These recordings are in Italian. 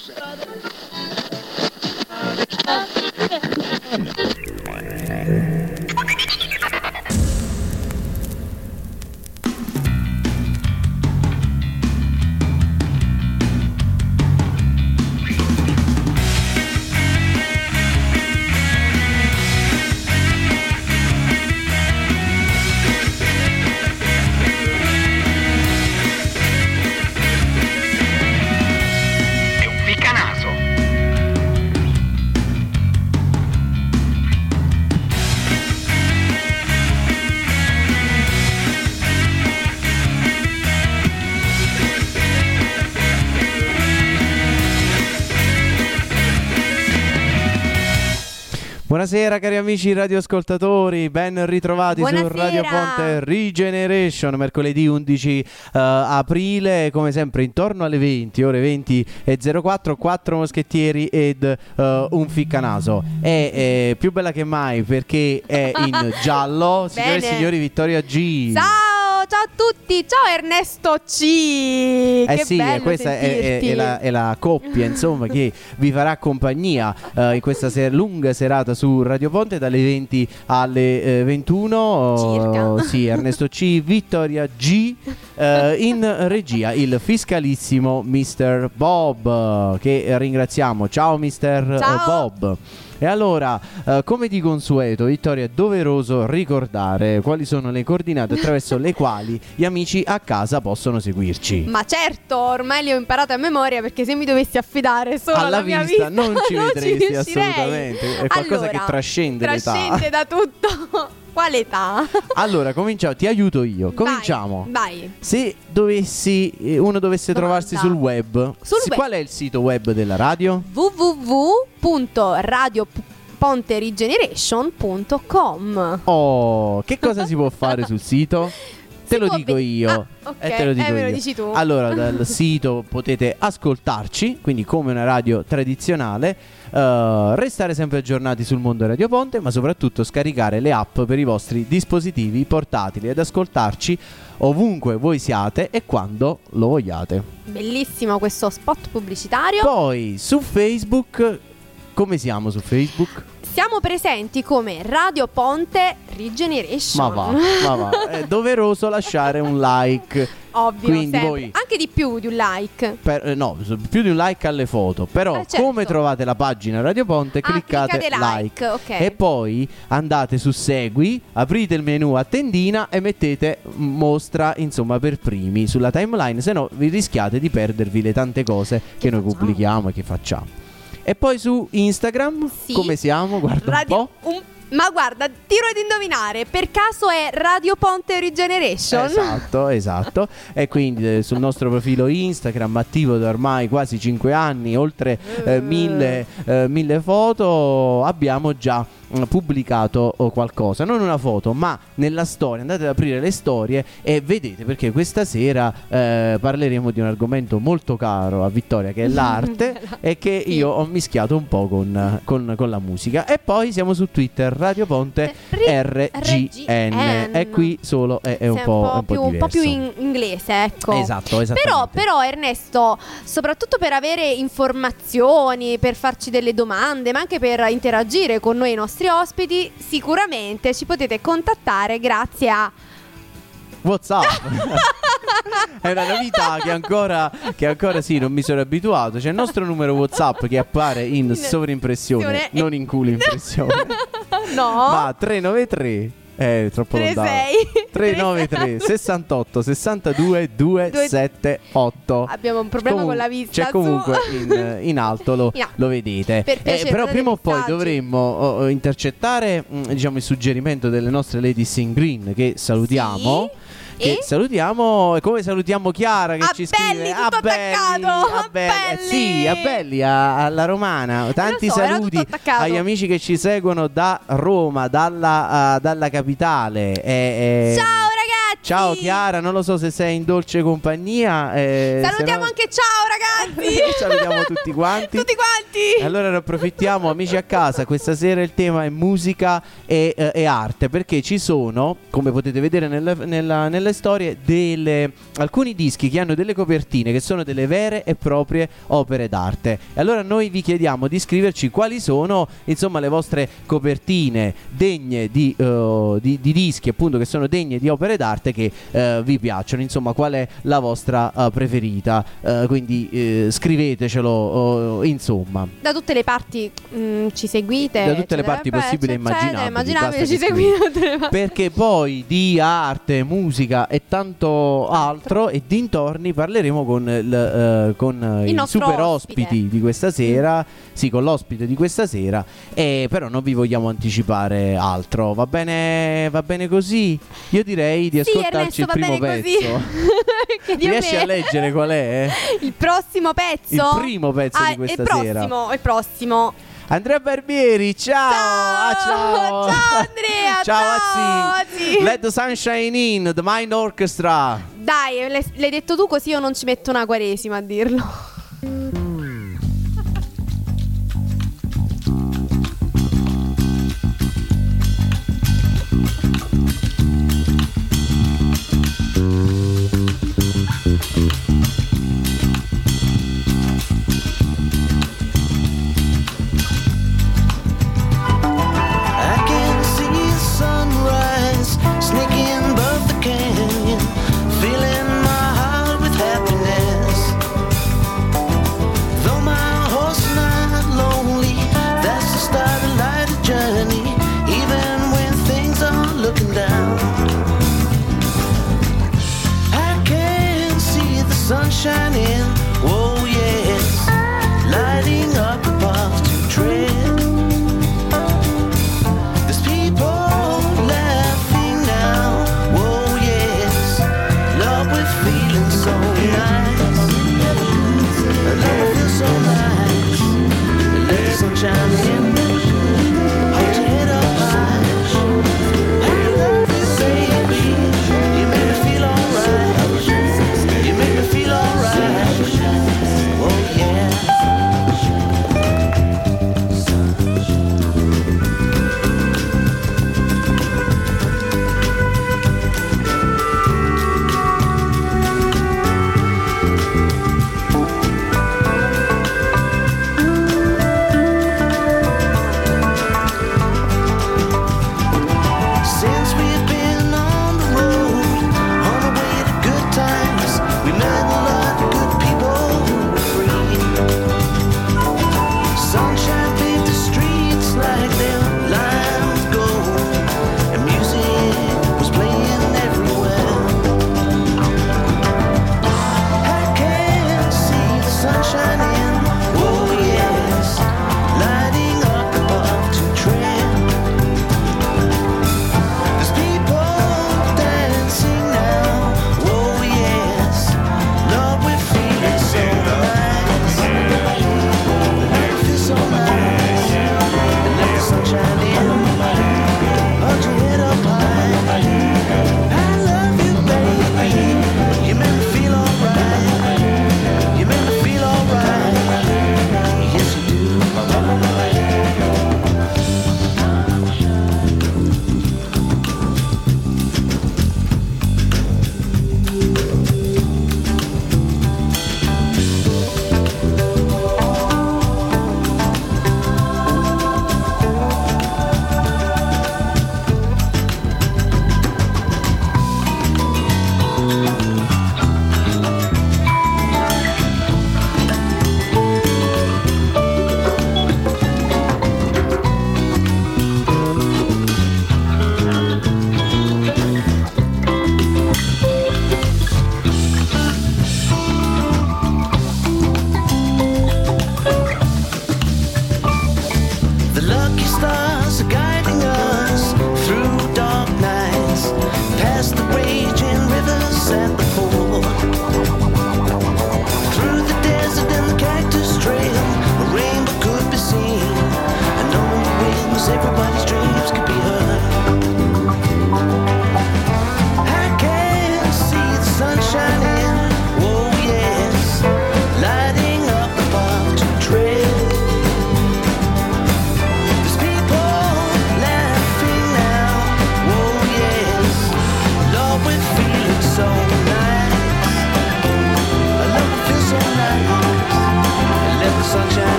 Buonasera cari amici radioascoltatori, ben ritrovati su Radio Ponte Regeneration, mercoledì 11 aprile, come sempre intorno alle 20, ore 20:04, 4 moschettieri ed un ficcanaso. È più bella che mai perché è in giallo, signore e signori, Vittoria G. Ciao a tutti, ciao Ernesto C. Che sì, bello questa è la coppia insomma che vi farà compagnia in questa lunga serata su Radio Ponte dalle 20 alle 21 circa. Sì, Ernesto C, Vittoria G, in regia il fiscalissimo Mr. Bob, che ringraziamo. Ciao Mr. Bob. E allora, come di consueto, Vittoria, è doveroso ricordare quali sono le coordinate attraverso le quali gli amici a casa possono seguirci. Ma certo, ormai le ho imparate a memoria, perché se mi dovessi affidare solo alla mia vista non ci vedresti assolutamente. È qualcosa allora, che trascende l'età. Trascende da tutto. Quale età? Allora, cominciamo, ti aiuto io. Cominciamo. Vai. Se uno dovesse trovarsi sul web, qual è il sito web della radio? www.radioponterigeneration.com. Oh, che cosa si può fare sul sito? Te lo dico io. Te lo dico me io. lo dici tu. Allora, dal sito potete ascoltarci, quindi come una radio tradizionale, restare sempre aggiornati sul mondo Radio Ponte, ma soprattutto scaricare le app per i vostri dispositivi portatili ed ascoltarci ovunque voi siate e quando lo vogliate. Bellissimo questo spot pubblicitario. Poi su Facebook, come siamo su Facebook? Siamo presenti come Radio Ponte Regeneration. Ma va, è doveroso lasciare un like. Ovvio, quindi voi, anche di più di un like. No, più di un like alle foto. Però certo. Come trovate la pagina Radio Ponte, cliccate like. Okay. E poi andate su Segui, aprite il menu a tendina e mettete mostra, insomma, per primi sulla timeline, se no vi rischiate di perdervi le tante cose che noi pubblichiamo e che facciamo. E poi su Instagram, come siamo? Guarda un po'. Ma guarda, tiro ad indovinare, per caso è Radio Ponte Regeneration? Esatto. E quindi sul nostro profilo Instagram, attivo da ormai quasi 5 anni, oltre 1000 foto, abbiamo già pubblicato qualcosa, non una foto ma nella storia. Andate ad aprire le storie e vedete, perché questa sera parleremo di un argomento molto caro a Vittoria, che è l'arte e che io ho mischiato un po' con la musica. E poi siamo su Twitter, Radio Ponte RGN, e qui solo è un po' diverso, un po' più in inglese, ecco. Esatto. Però Ernesto, soprattutto per avere informazioni, per farci delle domande, ma anche per interagire con noi, i nostri ospiti, sicuramente ci potete contattare grazie a WhatsApp. È una novità che ancora sì, non mi sono abituato. C'è il nostro numero WhatsApp che appare in sovrimpressione, non in culo impressione. No. Ma 393 è troppo lontano. 393 68 62 278. Abbiamo un problema con la vista. C'è comunque in alto, lo vedete. Però prima o poi dovremmo intercettare, diciamo, il suggerimento delle nostre ladies in green, che salutiamo. Che salutiamo, e come salutiamo Chiara che ci scrive a Belli, alla romana. Tanti saluti agli amici che ci seguono da Roma, dalla capitale. Ciao Ciao Chiara, non lo so se sei in dolce compagnia. Salutiamo anche ciao ragazzi. Salutiamo tutti quanti. Tutti quanti. Allora ne approfittiamo, amici a casa. Questa sera il tema è musica e arte, perché ci sono, come potete vedere nelle storie, alcuni dischi che hanno delle copertine che sono delle vere e proprie opere d'arte. E allora noi vi chiediamo di scriverci quali sono, insomma, le vostre copertine degne di dischi, appunto, che sono degne di opere d'arte che vi piacciono. Insomma, qual è la vostra preferita? Quindi scrivetecelo, insomma. Da tutte le parti ci seguite. Da tutte le parti possibili e immaginabili ci seguite. Perché poi di arte, musica e tanto altro e dintorni parleremo con i super ospiti di questa sera. Sì, con l'ospite di questa sera. Però non vi vogliamo anticipare altro. Va bene così? Io direi di ascoltarci Ernesto, il primo pezzo. Riesci a leggere qual è? Il prossimo pezzo? Il primo pezzo di questa sera. Il prossimo. Andrea Barbieri, ciao! Ciao Andrea! Ciao Azzi! Let the sunshine in, the Mind Orchestra. Dai, l'hai detto tu, così io non ci metto una quaresima a dirlo. Shining, oh yes, lighting up the path to tread. There's people laughing now, oh yes, love with feeling so nice, love feels so nice. Let the sun shine in, hold your head up high. I love you, baby, you make me feel alright. You make me feel alright.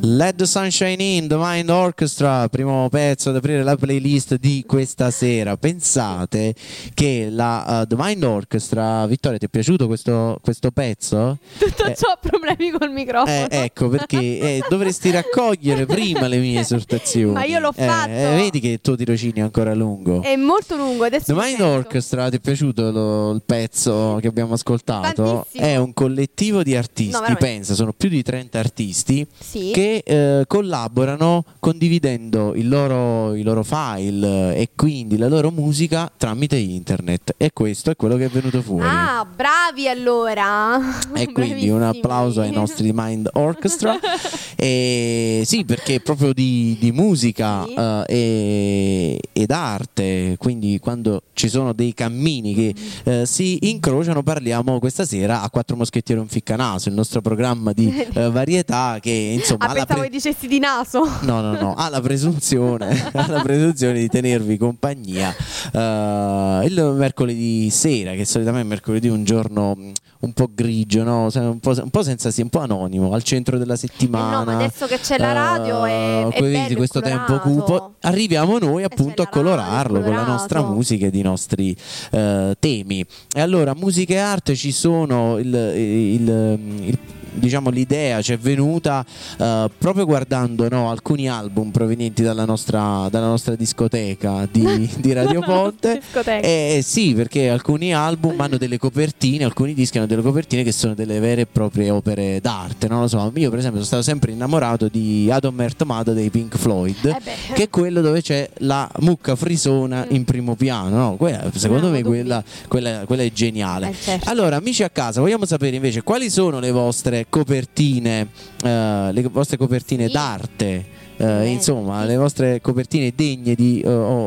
Let the Sunshine In, The Mind Orchestra, primo pezzo ad aprire la playlist di questa sera. Pensate che la The Mind Orchestra, Vittoria, ti è piaciuto questo pezzo? Tutto ciò ha problemi col microfono. Ecco perché dovresti raccogliere prima le mie esortazioni. Ma io l'ho fatto. Vedi che il tuo tirocinio è ancora lungo. È molto lungo. Adesso The mi Mind sento. Orchestra, ti è piaciuto il pezzo che abbiamo ascoltato? Tantissimo. È un collettivo di artisti, No, veramente. pensa, sono più di 30 artisti Sì. che collaborano condividendo i loro file e quindi la loro musica tramite internet, e questo è quello che è venuto fuori. Ah, bravi allora. E quindi un applauso ai nostri Mind Orchestra. E sì, perché proprio di musica Sì. ed arte, quindi quando ci sono dei cammini che si incrociano, parliamo questa sera a Quattro Moschettieri e un Ficcanaso, il nostro programma di varietà che insomma ha la pensavo che dicessi di naso. No, ha la presunzione di tenervi compagnia il mercoledì sera, che solitamente è mercoledì un giorno un po' grigio, no? Un po' senza un po' anonimo, al centro della settimana. No, ma adesso che c'è la radio è vedi bello, questo è tempo colorato. cupo, arriviamo noi appunto c'è a la radio, colorarlo con la nostra colorato. musica ed i nostri temi. E allora, musica e arte, ci sono diciamo l'idea ci è venuta proprio guardando, no, alcuni album provenienti dalla nostra discoteca di Radio Ponte. Discoteca. Sì, perché alcuni album hanno delle copertine, alcuni dischi hanno delle copertine che sono delle vere e proprie opere d'arte, non lo so. Io per esempio sono stato sempre innamorato di Adam Earth Mother dei Pink Floyd, che è quello dove c'è la mucca frisona in primo piano, no? Secondo me quella è geniale. Certo. Allora, amici a casa, vogliamo sapere invece quali sono le vostre copertine, Sì. d'arte, insomma, le vostre copertine degne di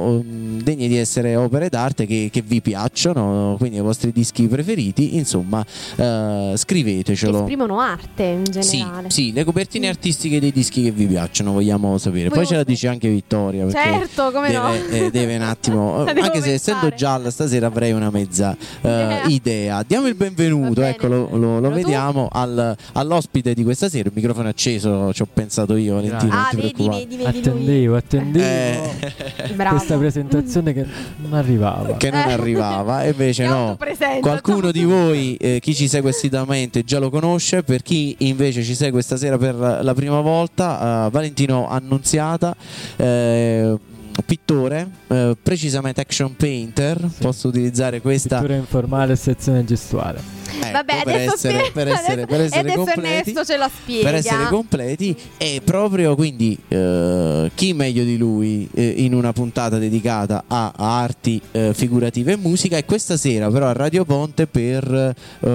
essere opere d'arte che vi piacciono, quindi i vostri dischi preferiti, insomma, scrivetecelo. Esprimono arte in generale. Sì, le copertine artistiche dei dischi che vi piacciono, vogliamo sapere. Poi ce la dice anche Vittoria, perché Certo, come no. deve un attimo, La devo anche se pensare. essendo gialla stasera avrei una mezza idea. Diamo il benvenuto, Va bene. ecco, lo Tu? vediamo all'ospite di questa sera. Il microfono è acceso, ci ho pensato io, Valentino, non ti vedi, preoccupare. vedi lui. Attendevo Bravo. questa presentazione che non arrivava. Che non arrivava, e invece Ti no, autopresenta, qualcuno di voi, chi ci segue assiduamente già lo conosce. Per chi invece ci segue stasera per la prima volta, Valentino Annunziata, pittore, precisamente action painter, posso utilizzare questa Pittura informale e sezione gestuale. Vabbè, per adesso essere adesso completi, Ernesto ce la spiega. per essere completi, e proprio quindi chi meglio di lui in una puntata dedicata a arti figurative e musica, e questa sera però a Radio Ponte per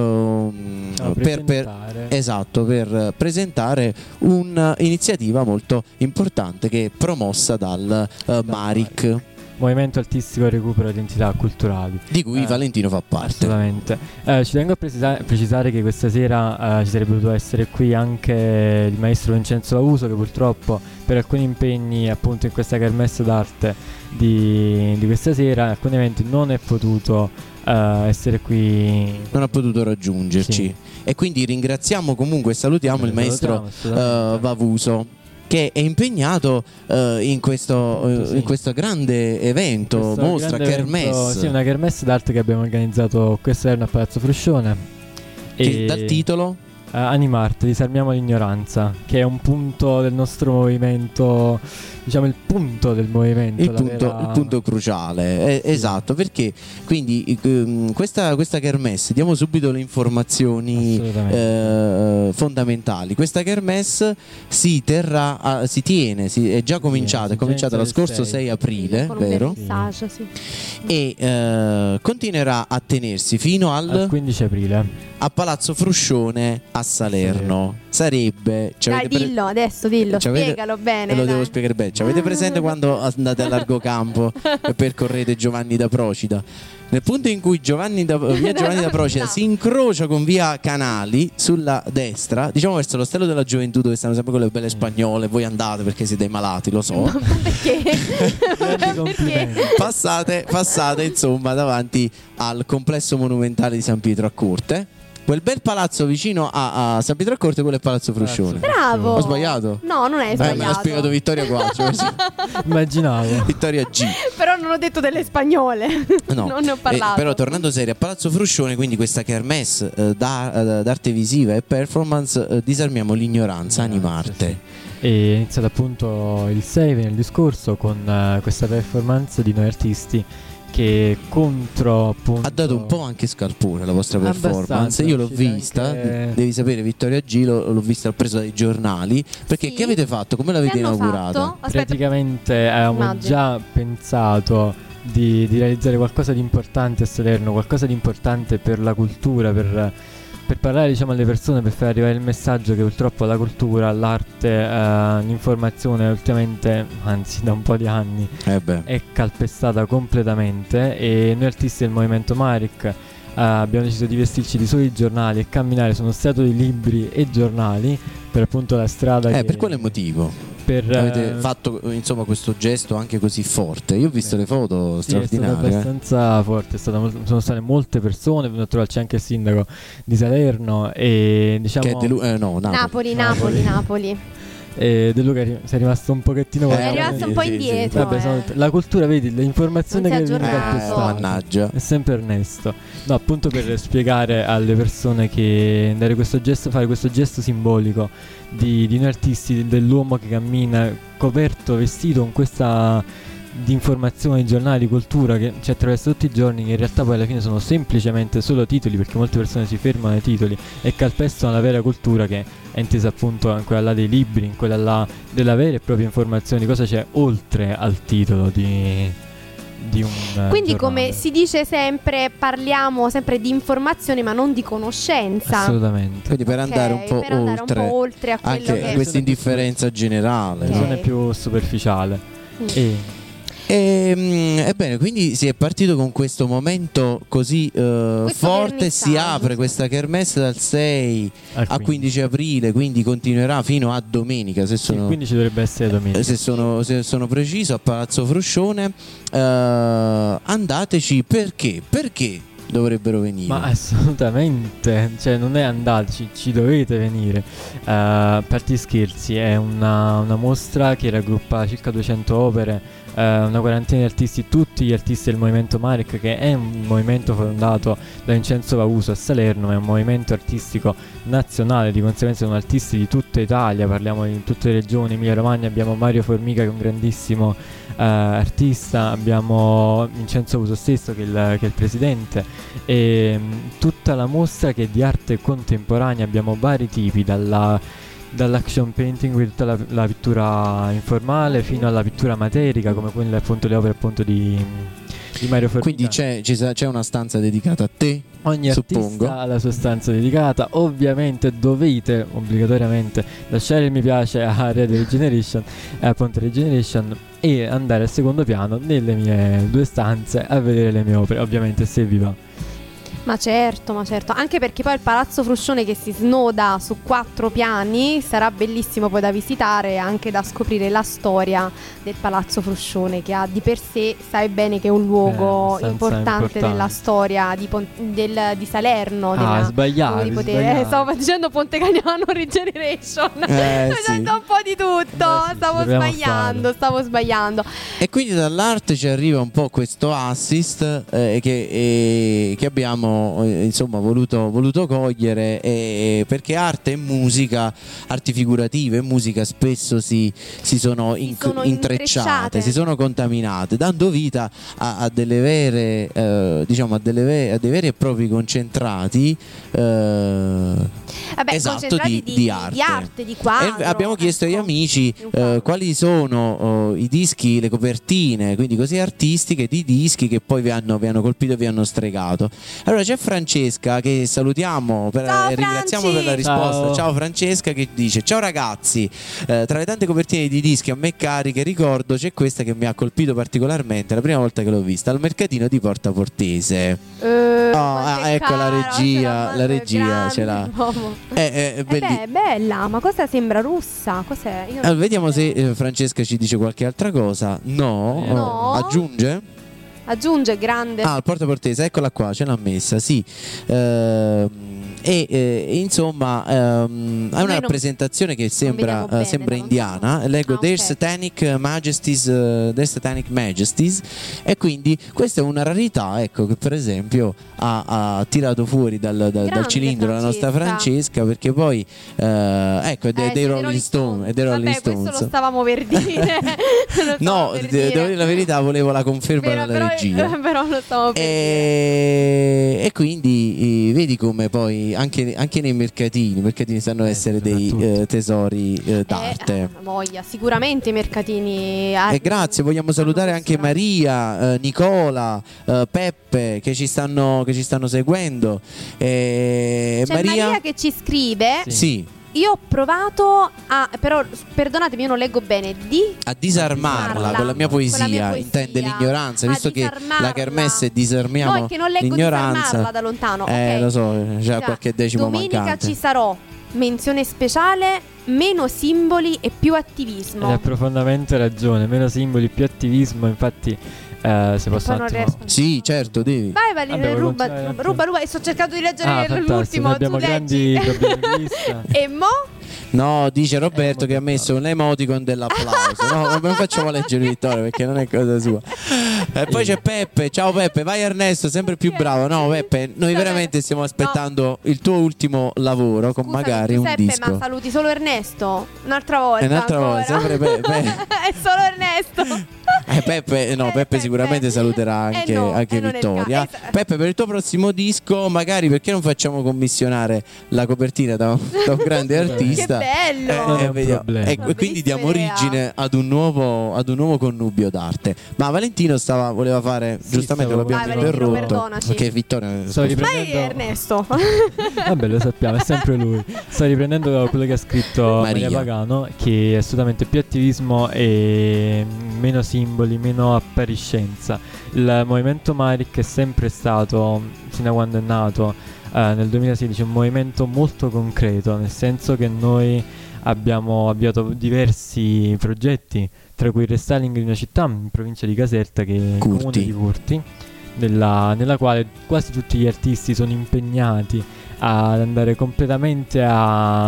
presentare un'iniziativa molto importante che è promossa dal MARIC, Movimento Artistico Recupero Identità Culturali, di cui Valentino fa parte. Assolutamente. Ci tengo a precisare che questa sera ci sarebbe potuto essere qui anche il maestro Vincenzo Lauso, che purtroppo per alcuni impegni appunto in questa kermesse d'arte di questa sera, alcuni eventi, non è potuto essere qui, non ha potuto raggiungerci, sì. E quindi ringraziamo comunque e salutiamo il maestro Vavuso, che è impegnato in questo grande evento, questo mostra, grande kermesse, evento, sì, una kermesse d'arte che abbiamo organizzato quest'anno a Palazzo Fruscione, che dal titolo Animarte, disarmiamo l'ignoranza, che è un punto del nostro movimento, diciamo il punto del movimento, il punto cruciale, esatto, perché quindi questa kermesse, diamo subito le informazioni fondamentali. Questa kermesse è già cominciata, è cominciata lo scorso 6 aprile, Con un vero? messaggio, sì. E continuerà a tenersi fino al 15 aprile a Palazzo Fruscione a Salerno. Sarebbe, dai, dillo adesso, spiegalo bene. Lo devo spiegare bene. Ci avete presente quando andate a largo campo e percorrete Giovanni da Procida? Nel punto in cui via Giovanni da Procida si incrocia con via Canali sulla destra, diciamo verso l'Ostello della Gioventù, dove stanno sempre quelle belle spagnole, voi andate perché siete malati, lo so. Perché? Passate insomma davanti al complesso monumentale di San Pietro a Corte, Quel bel palazzo vicino a San Pietro a Corte, quello è Palazzo Fruscione. Bravo. Ho sbagliato? No, non è sbagliato. Me l'ha spiegato Vittoria Quattro. Immaginavo. Vittoria G. Però non ho detto delle spagnole. No. Non ne ho parlato. Però tornando serio, a Palazzo Fruscione, quindi questa kermesse d'arte visiva e performance, disarmiamo l'ignoranza, animarte. Sì. E è iniziato appunto il 6 nel discorso con questa performance di noi artisti che contro appunto Ha dato un po' anche scalpore la vostra performance. Abbastanza, Io l'ho uscite vista, anche- devi sapere, Vittoria G l'ho vista, l'ho presa dai giornali. Perché Sì. che avete fatto? Come l'avete Che hanno inaugurata? fatto? Aspetta, praticamente avevamo immagino. già pensato di realizzare qualcosa di importante a Salerno, qualcosa di importante per la cultura, per parlare diciamo alle persone, per far arrivare il messaggio che purtroppo la cultura, l'arte, l'informazione ultimamente, anzi da un po' di anni, Beh. è calpestata completamente. E noi artisti del movimento Maric abbiamo deciso di vestirci di soli giornali e camminare su uno strato di libri e giornali per appunto la strada Per quale motivo? per, Avete fatto insomma questo gesto anche così forte? Io ho visto le foto sì, è stato straordinarie. abbastanza forte, sono state molte persone, è venuto a trovarci anche il sindaco di Salerno e diciamo Che è no, Napoli. Napoli. De Luca si è rimasto un pochettino È rimasto un po' indietro. Vabbè, la cultura, vedi, le informazioni Non che si è viene aggiornato. calpestate. Mannaggia. È sempre Ernesto. No, appunto per spiegare alle persone che fare questo gesto simbolico di noi artisti, dell'uomo che cammina coperto, vestito con questa di informazioni, giornali, cultura che ci attraversa tutti i giorni, che in realtà poi alla fine sono semplicemente solo titoli, perché molte persone si fermano ai titoli e calpestano la vera cultura, che è intesa appunto in quella là dei libri, in quella là della vera e propria informazione, cosa c'è oltre al titolo di un Quindi giornale. come si dice sempre, parliamo sempre di informazione ma non di conoscenza. Assolutamente. Quindi per Ok, andare un po' per andare oltre, un po' oltre a quello anche che questa indifferenza generale. Ok. no? Non è più superficiale. Mm. Ebbene, quindi si è partito con questo momento così forte. Si vernissage. apre questa kermesse dal 6 a 15 aprile, quindi continuerà fino a domenica, se sono, quindi ci dovrebbe essere domenica. se sono preciso, a Palazzo Fruscione. Andateci, perché dovrebbero venire? Ma assolutamente, cioè non è andateci, ci dovete venire. A parte gli scherzi, è una mostra che raggruppa circa 200 opere, una quarantina di artisti, tutti gli artisti del movimento Maric, che è un movimento fondato da Vincenzo Vauso a Salerno, ma è un movimento artistico nazionale, di conseguenza sono artisti di tutta Italia, parliamo di tutte le regioni. Emilia Romagna abbiamo Mario Formica, che è un grandissimo artista, abbiamo Vincenzo Vauso stesso che è il presidente, e tutta la mostra che è di arte contemporanea. Abbiamo vari tipi, dall'action painting, quindi tutta la pittura informale, fino alla pittura materica, come quelle appunto le opere appunto di Mario Formica. Quindi c'è una stanza dedicata a te. Ogni suppongo. artista ha la sua stanza dedicata. Ovviamente dovete obbligatoriamente lasciare il mi piace a Radio Regeneration, appunto Regeneration, e andare al secondo piano nelle mie 2 stanze a vedere le mie opere, ovviamente se vi va. Ma certo, anche perché poi il Palazzo Fruscione, che si snoda su 4 piani, sarà bellissimo poi da visitare e anche da scoprire la storia del Palazzo Fruscione, che ha di per sé, sai bene che è un luogo abbastanza importante nella storia di Salerno. Sbagliato. Stavo dicendo Ponte Cagnano Regeneration. Sto dicendo un po' di tutto. Beh, sì, stavo sbagliando. E quindi dall'arte ci arriva un po' questo assist che abbiamo insomma voluto cogliere, perché arte e musica, arti figurative e musica spesso si sono intrecciate, si sono contaminate, dando vita a delle vere diciamo a dei veri e propri concentrati esatto di arte, di quadro. E abbiamo chiesto agli amici quali sono i dischi, le copertine, quindi così artistiche, di dischi che poi vi hanno colpito e vi hanno stregato. Allora c'è Francesca, che salutiamo ringraziamo per la risposta. Ciao Francesca, che dice: ciao ragazzi, tra le tante copertine di dischi a me cari che ricordo c'è questa che mi ha colpito particolarmente la prima volta che l'ho vista al mercatino di Porta Portese. Ecco la regia ce l'ha. È bella, ma cosa sembra russa? Cos'è? Io non vediamo so. se Francesca ci dice qualche altra cosa. No. Aggiunge grande. il Porta Portese, eccola qua, ce l'ha messa, sì. insomma è una rappresentazione che sembra, bene, sembra da indiana. lontano. Leggo Ah, Their ok. Satanic Majesties, e quindi questa è una rarità, ecco, che per esempio ha tirato fuori dal Grande cilindro la nostra Francesca, perché poi ecco, è dei Rolling Stone, Vabbè, questo lo stavamo per dire. No, devo dire la verità, volevo la conferma della regia. Però lo stavo per dire. E quindi vedi come poi anche nei mercatini sanno essere dei soprattutto. tesori d'arte. Voglia, sicuramente i mercatini. E grazie, vogliamo salutare anche Maria, Nicola, Peppe che ci stanno seguendo. C'è Maria che ci scrive. Sì. Io ho provato a, però perdonatemi, io non leggo bene, a disarmarla con la mia poesia, intende l'ignoranza, visto che la kermesse disarmiamo no, è che non leggo l'ignoranza. disarmarla da lontano. Ok. Lo so, c'è qualche decimo Domenica mancante. ci sarò menzione speciale, meno simboli e più Ed attivismo. ha profondamente ragione, meno simboli, più attivismo, infatti se posso un non attimo... riesco. Sì, certo, devi. Vai Valeria, Vabbè, ruba, vuoi continuare? ruba e sto cercando di leggere fantastico, l'ultimo. abbiamo tu grandi leggi. problemi di vista. E mo? No, dice Roberto che ha messo un emoticon dell'applauso. No, non facciamo leggere Vittorio perché non è cosa sua. E poi c'è Peppe. Ciao Peppe, vai Ernesto, sempre più bravo. No, Peppe, noi veramente stiamo aspettando il tuo ultimo lavoro con Scusa, magari Giuseppe, un disco. ma saluti solo Ernesto? Un'altra volta. Un'altra volta, ancora? sempre Peppe. È solo Ernesto. Peppe sicuramente saluterà anche, no, anche non è il Vittoria. caso. Peppe, per il tuo prossimo disco, magari perché non facciamo commissionare la copertina da un grande artista? Che bello. È un Vediamo. problema. E quindi diamo Bellissima origine ad un nuovo connubio d'arte. Ma Valentino voleva fare, Sì, giustamente stavo- l'abbiamo Vai, Valentino, interrotto perdonaci. perché Vittoria Sto Vai riprendendo... Ernesto. Vabbè, lo sappiamo, è sempre lui. Sto riprendendo quello che ha scritto Maria Maria. Pagano, che è assolutamente più attivismo e meno simboli, meno appariscenza. Il movimento Maric è sempre stato, fino a quando è nato, nel 2016, un movimento molto concreto, nel senso che noi abbiamo avviato diversi progetti, tra cui il restyling di una città in provincia di Caserta, che è il Curti. comune di Curti, nella quale quasi tutti gli artisti sono impegnati ad andare completamente a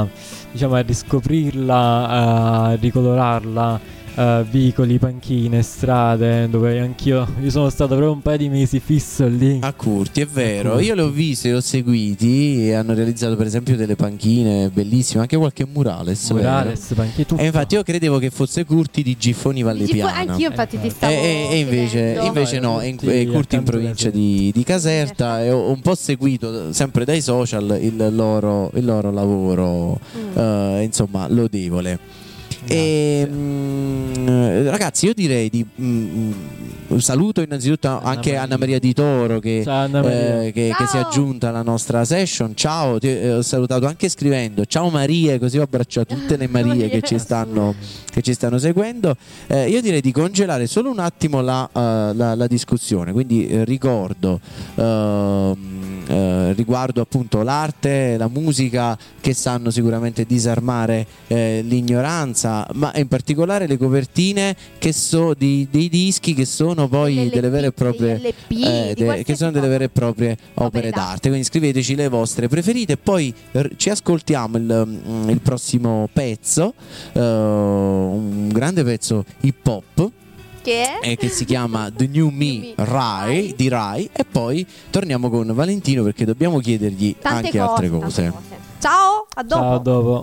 riscoprirla, a ricolorarla, vicoli, panchine, strade, dove io sono stato proprio un paio di mesi fisso lì. a Curti, è vero. Curti. Io li ho visti, li ho seguiti e hanno realizzato per esempio delle panchine bellissime, anche qualche murales. Murales, panchine, tutto. E infatti io credevo che fosse Curti di Giffoni Vallepiana. Anch'io infatti ti stavo E invece chiedendo. no, Curti è Curti in accanto provincia alla di Caserta, e ho un po' seguito sempre dai social il loro lavoro, insomma, lodevole. Ragazzi, io direi di saluto innanzitutto anche Anna Maria Di Toro che, Ciao, Anna Maria. che si è Ciao. aggiunta alla nostra session. Ciao, ti ho salutato anche scrivendo ciao Maria, così ho abbracciato tutte le Marie che ci stanno seguendo. Io direi di congelare solo un attimo la discussione, quindi ricordo riguardo appunto l'arte, la musica, che sanno sicuramente disarmare l'ignoranza, ma in particolare le copertine dei dischi, che sono poi delle vere e proprie che sono delle vere e proprie opere d'arte. Quindi scriveteci le vostre preferite e poi ci ascoltiamo il prossimo pezzo, un grande pezzo hip hop che si chiama The New Me Rai, di Rai, e poi torniamo con Valentino perché dobbiamo chiedergli Tante anche altre tante cose. Ciao, a dopo. Ciao, a dopo.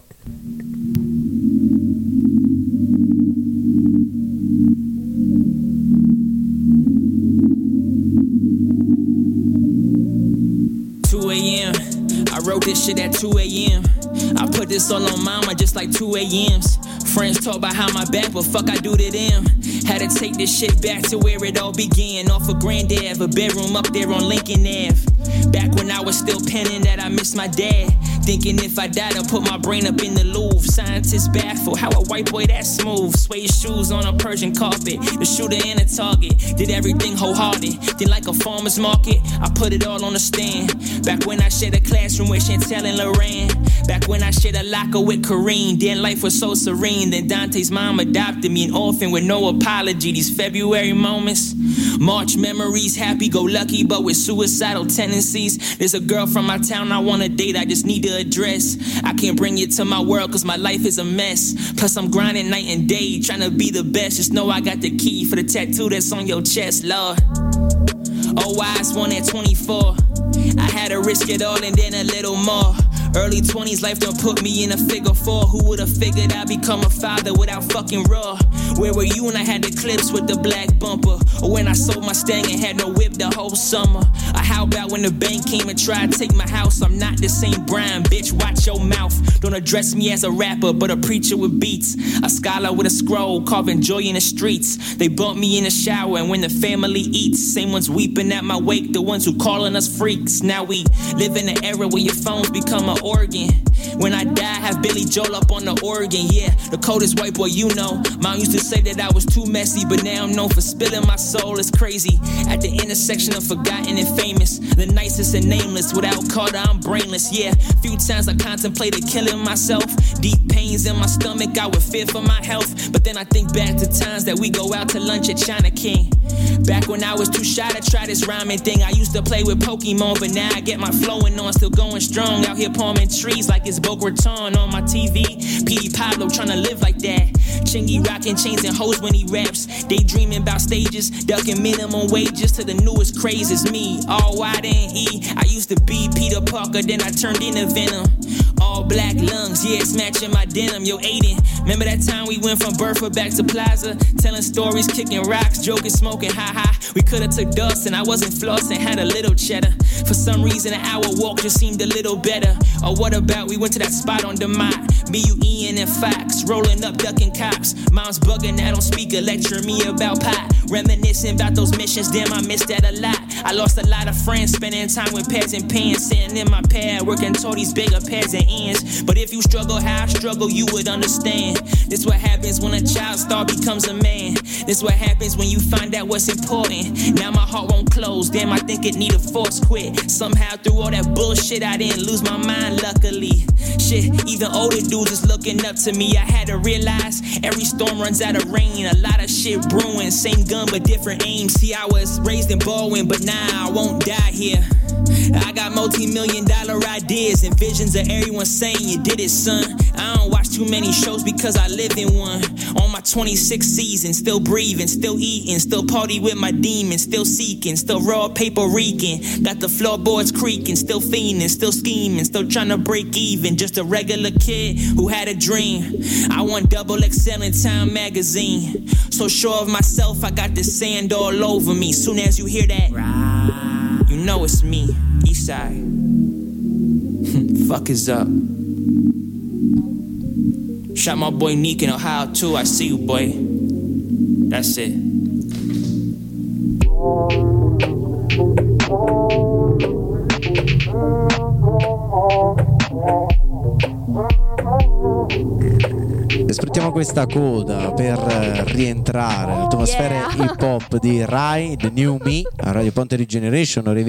I wrote this shit at 2 a.m. I put this all on mama just like 2 a.m.s. Friends talk about how my back, but fuck I do to them. Had to take this shit back to where it all began. Off of Grand Ave, a bedroom up there on Lincoln Ave. Back when I was still penning that I miss my dad. Thinking if I died, I'll put my brain up in the Louvre. Scientists baffled how a white boy that smooth. Suede shoes on a Persian carpet. The shooter and a target. Did everything wholehearted. Then like a farmer's market, I put it all on the stand. Back when I shared a classroom with Chantel and Lorraine. Back when I shared a locker with Kareem. Then life was so serene. Then Dante's mom adopted me, an orphan with no apology. These February moments, March memories, happy-go-lucky but with suicidal tendencies. There's a girl from my town I wanna date, I just need to address. I can't bring you to my world cause my life is a mess. Plus I'm grinding night and day, trying to be the best. Just know I got the key for the tattoo that's on your chest, Lord. Oh, wise one at 24. I had to risk it all and then a little more. Early 20s, life done put me in a figure 4. Who would've figured I'd become a father without fucking raw? Where were you when I had the clips with the black bumper? Or when I sold my Stang and had no whip the whole summer? Or how about when the bank came and tried to take my house? I'm not the same Brian, bitch, watch your mouth. Don't address me as a rapper, but a preacher with beats. A scholar with a scroll, carving joy in the streets. They bump me in the shower and when the family eats. Same ones weeping at my wake, the ones who calling us freaks. Now we live in an era where your phones become an organ. When I die, have Billy Joel up on the organ. Yeah, the coldest white boy you know. Mom used to say that I was too messy, but now I'm known for spilling my soul. It's crazy. At the intersection of forgotten and famous, the nicest and nameless. Without Carter, I'm brainless. Yeah, few times I contemplated killing myself. Deep pains in my stomach, I would fear for my health. But then I think back to times that we go out to lunch at China King. Back when I was too shy to try this rhyming thing. I used to play with Pokemon, but now I get my flowing on. Still going strong out here palming trees like it's Boca Raton on my TV. P.D. Pablo tryna live like that. Chingy rocking chains and hoes when he raps. Daydreaming about stages, ducking minimum wages to the newest crazes. Me, all wide and E. I used to be Peter Parker, then I turned into Venom. All black lungs, yeah, it's matching my denim. Yo, Aiden, remember that time we went from Burford back to Plaza? Telling stories, kicking rocks, joking, smoking, ha-ha. We coulda took dust and I wasn't flossing, had a little cheddar. For some reason, an hour walk just seemed a little better. Or what about we went to that spot on DeMott? Me, you, Ian, and Fox, rolling up, ducking cops. Mom's bugging out on speaker, lecturing me about pot. Reminiscing about those missions, damn, I missed that a lot. I lost a lot of friends, spending time with pads and pens. Sitting in my pad, working toward these bigger pads and ends. But if you struggle how I struggle, you would understand. This what happens when a child star becomes a man. This what happens when you find out what's important. Now my heart won't close, damn, I think it need a force quit. Somehow through all that bullshit, I didn't lose my mind, luckily. Shit, even older dudes is looking up to me. I had to realize every storm runs out of rain. A lot of shit brewing, same gun but different aim. See, I was raised in Baldwin, but now I won't die here. I got multi-million-dollar ideas and visions of everyone saying you did it, son. I don't watch too many shows because I live in one. On my 26th season, still breathing, still eating, still party with my demons, still seeking, still raw paper reeking. Got the floorboards creaking, still fiending, still scheming, still trying to break even. Just a regular kid who had a dream. I won double XL in Time magazine. So sure of myself, I got the sand all over me. Soon as you hear that, you know it's me, Eastside. Fuck is up. Shot my boy Neek in Ohio too. I see you, boy. That's it. Sfruttiamo questa coda per rientrare l'atmosfera hip hop di Rai, The New Me, a Radio Ponte Regeneration, ore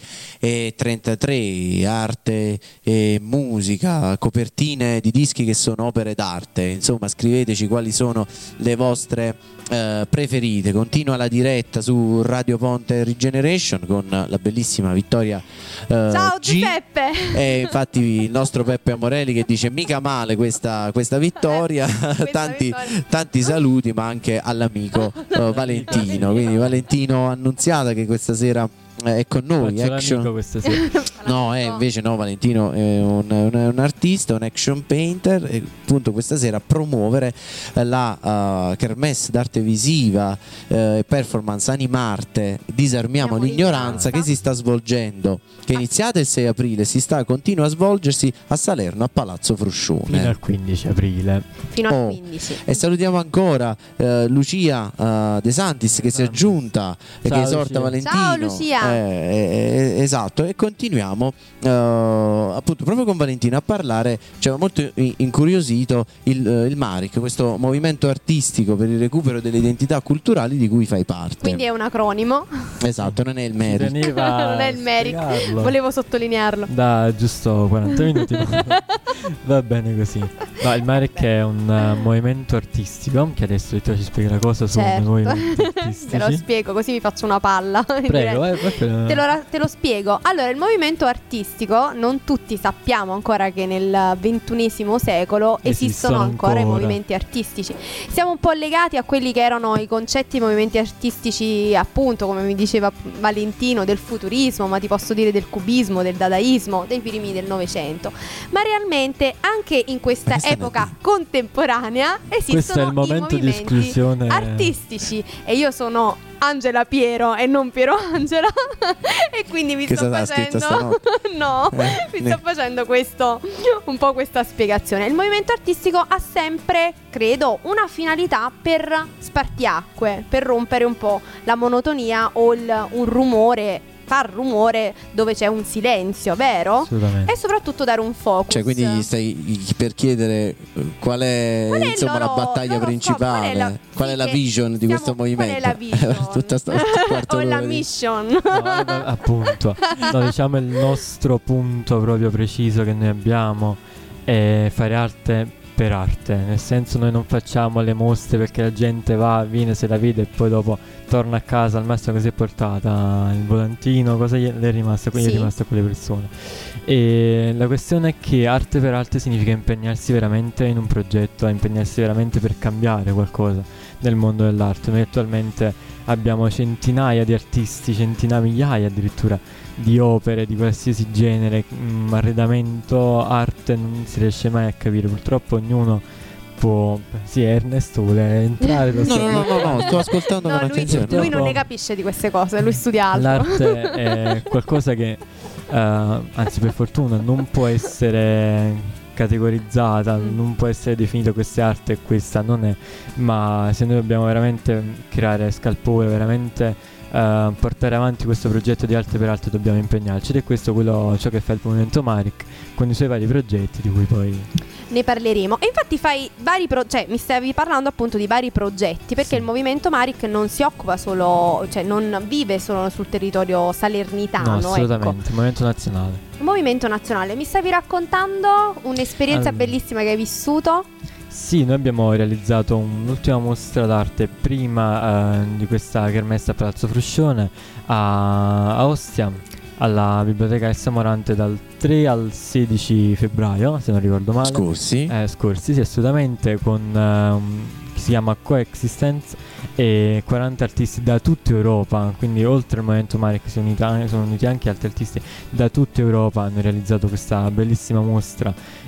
20:33, arte e musica, copertine di dischi che sono opere d'arte. Insomma, scriveteci quali sono le vostre preferite. Continua la diretta su Radio Ponte Regeneration con la bellissima Vittoria Ciao G. Peppe. E infatti il nostro Peppe Amorelli che dice mica male questa vittoria. Tanti saluti, ma anche all'amico Valentino. Quindi Valentino Annunziata che questa sera è con noi. Questa sera. No, invece no, Valentino è un artista, un action painter, e appunto questa sera a promuovere la kermesse d'arte visiva e performance Animarte Disarmiamo l'ignoranza che si sta svolgendo, che è iniziata il 6 aprile, continua a svolgersi a Salerno a Palazzo Fruscione fino al 15 aprile. Fino al 15. E salutiamo ancora Lucia De Santis che si è aggiunta e che esorta Lucia. Valentino Ciao, Lucia. Esatto, e continuiamo appunto proprio con Valentina a parlare. Ci aveva molto incuriosito il MARIC, questo movimento artistico per il recupero delle identità culturali di cui fai parte. Quindi è un acronimo. Esatto, non è il MERIC. Non è il MERIC. Volevo sottolinearlo. Da giusto 40 minuti. Va bene così. No, il MARIC è un movimento artistico che adesso ti ci spiega la cosa sui Certo. movimenti artistici. Te lo spiego, così mi faccio una palla. in Prego, diretta. Te lo spiego. Allora, il movimento artistico, non tutti sappiamo ancora che nel XXI secolo esistono ancora i movimenti artistici. Siamo un po' legati a quelli che erano i concetti movimenti artistici, appunto, come mi diceva Valentino, del futurismo, ma ti posso dire del cubismo, del dadaismo, dei primi del Novecento. Ma realmente anche in questa epoca contemporanea questo è esistono il momento i di movimenti esclusione artistici, e io sono Angela Piero e non Piero Angela e quindi mi Che sto sarà scritto facendo stanotte? no, mi sto facendo un po' questa spiegazione. Il movimento artistico ha sempre, credo, una finalità per spartiacque, per rompere un po' la monotonia o un rumore, far rumore dove c'è un silenzio, vero? Assolutamente. E soprattutto dare un focus. Cioè, quindi stai per chiedere qual è insomma la battaglia principale, qual è la vision di questo movimento? Qual è la vision? Tutta sta quarto o la d'ora di- mission. No, appunto, no, diciamo il nostro punto proprio preciso che noi abbiamo è fare arte per arte, nel senso noi non facciamo le mostre perché la gente va, viene, se la vede e poi dopo torna a casa, al massimo che si è portata il volantino, cosa le è rimasta, quindi Sì. è rimasta a quelle persone. E la questione è che arte per arte significa impegnarsi veramente in un progetto, impegnarsi veramente per cambiare qualcosa nel mondo dell'arte. Noi attualmente abbiamo centinaia di artisti, centinaia, migliaia addirittura di opere di qualsiasi genere, arredamento, arte, non si riesce mai a capire. Purtroppo ognuno può... Sì, Ernesto vuole entrare. Lo so. No, sto ascoltando No, con attenzione. lui non ne capisce di queste cose, lui studia altro. L'arte è qualcosa che, anzi per fortuna, non può essere categorizzata, non può essere definita questa arte e questa non è, ma se noi dobbiamo veramente creare scalpore, veramente portare avanti questo progetto di arte per arte, dobbiamo impegnarci, ed è questo ciò che fa il movimento MARIC con i suoi vari progetti di cui poi Ne parleremo. E infatti fai vari cioè mi stavi parlando appunto di vari progetti, perché Sì. il movimento MARIC non si occupa solo, cioè non vive solo sul territorio salernitano, no, assolutamente, ecco. il movimento nazionale. Movimento nazionale. Mi stavi raccontando un'esperienza Allora. bellissima che hai vissuto? Sì, noi abbiamo realizzato un'ultima mostra d'arte prima di questa kermesse a Palazzo Fruscione a Ostia, alla Biblioteca Elsa Morante, dal 3 al 16 febbraio, se non ricordo male. Scorsi. Scorsi, sì, assolutamente, con che si chiama Coexistence, e 40 artisti da tutta Europa, quindi oltre al movimento MARIC sono uniti anche altri artisti da tutta Europa, hanno realizzato questa bellissima mostra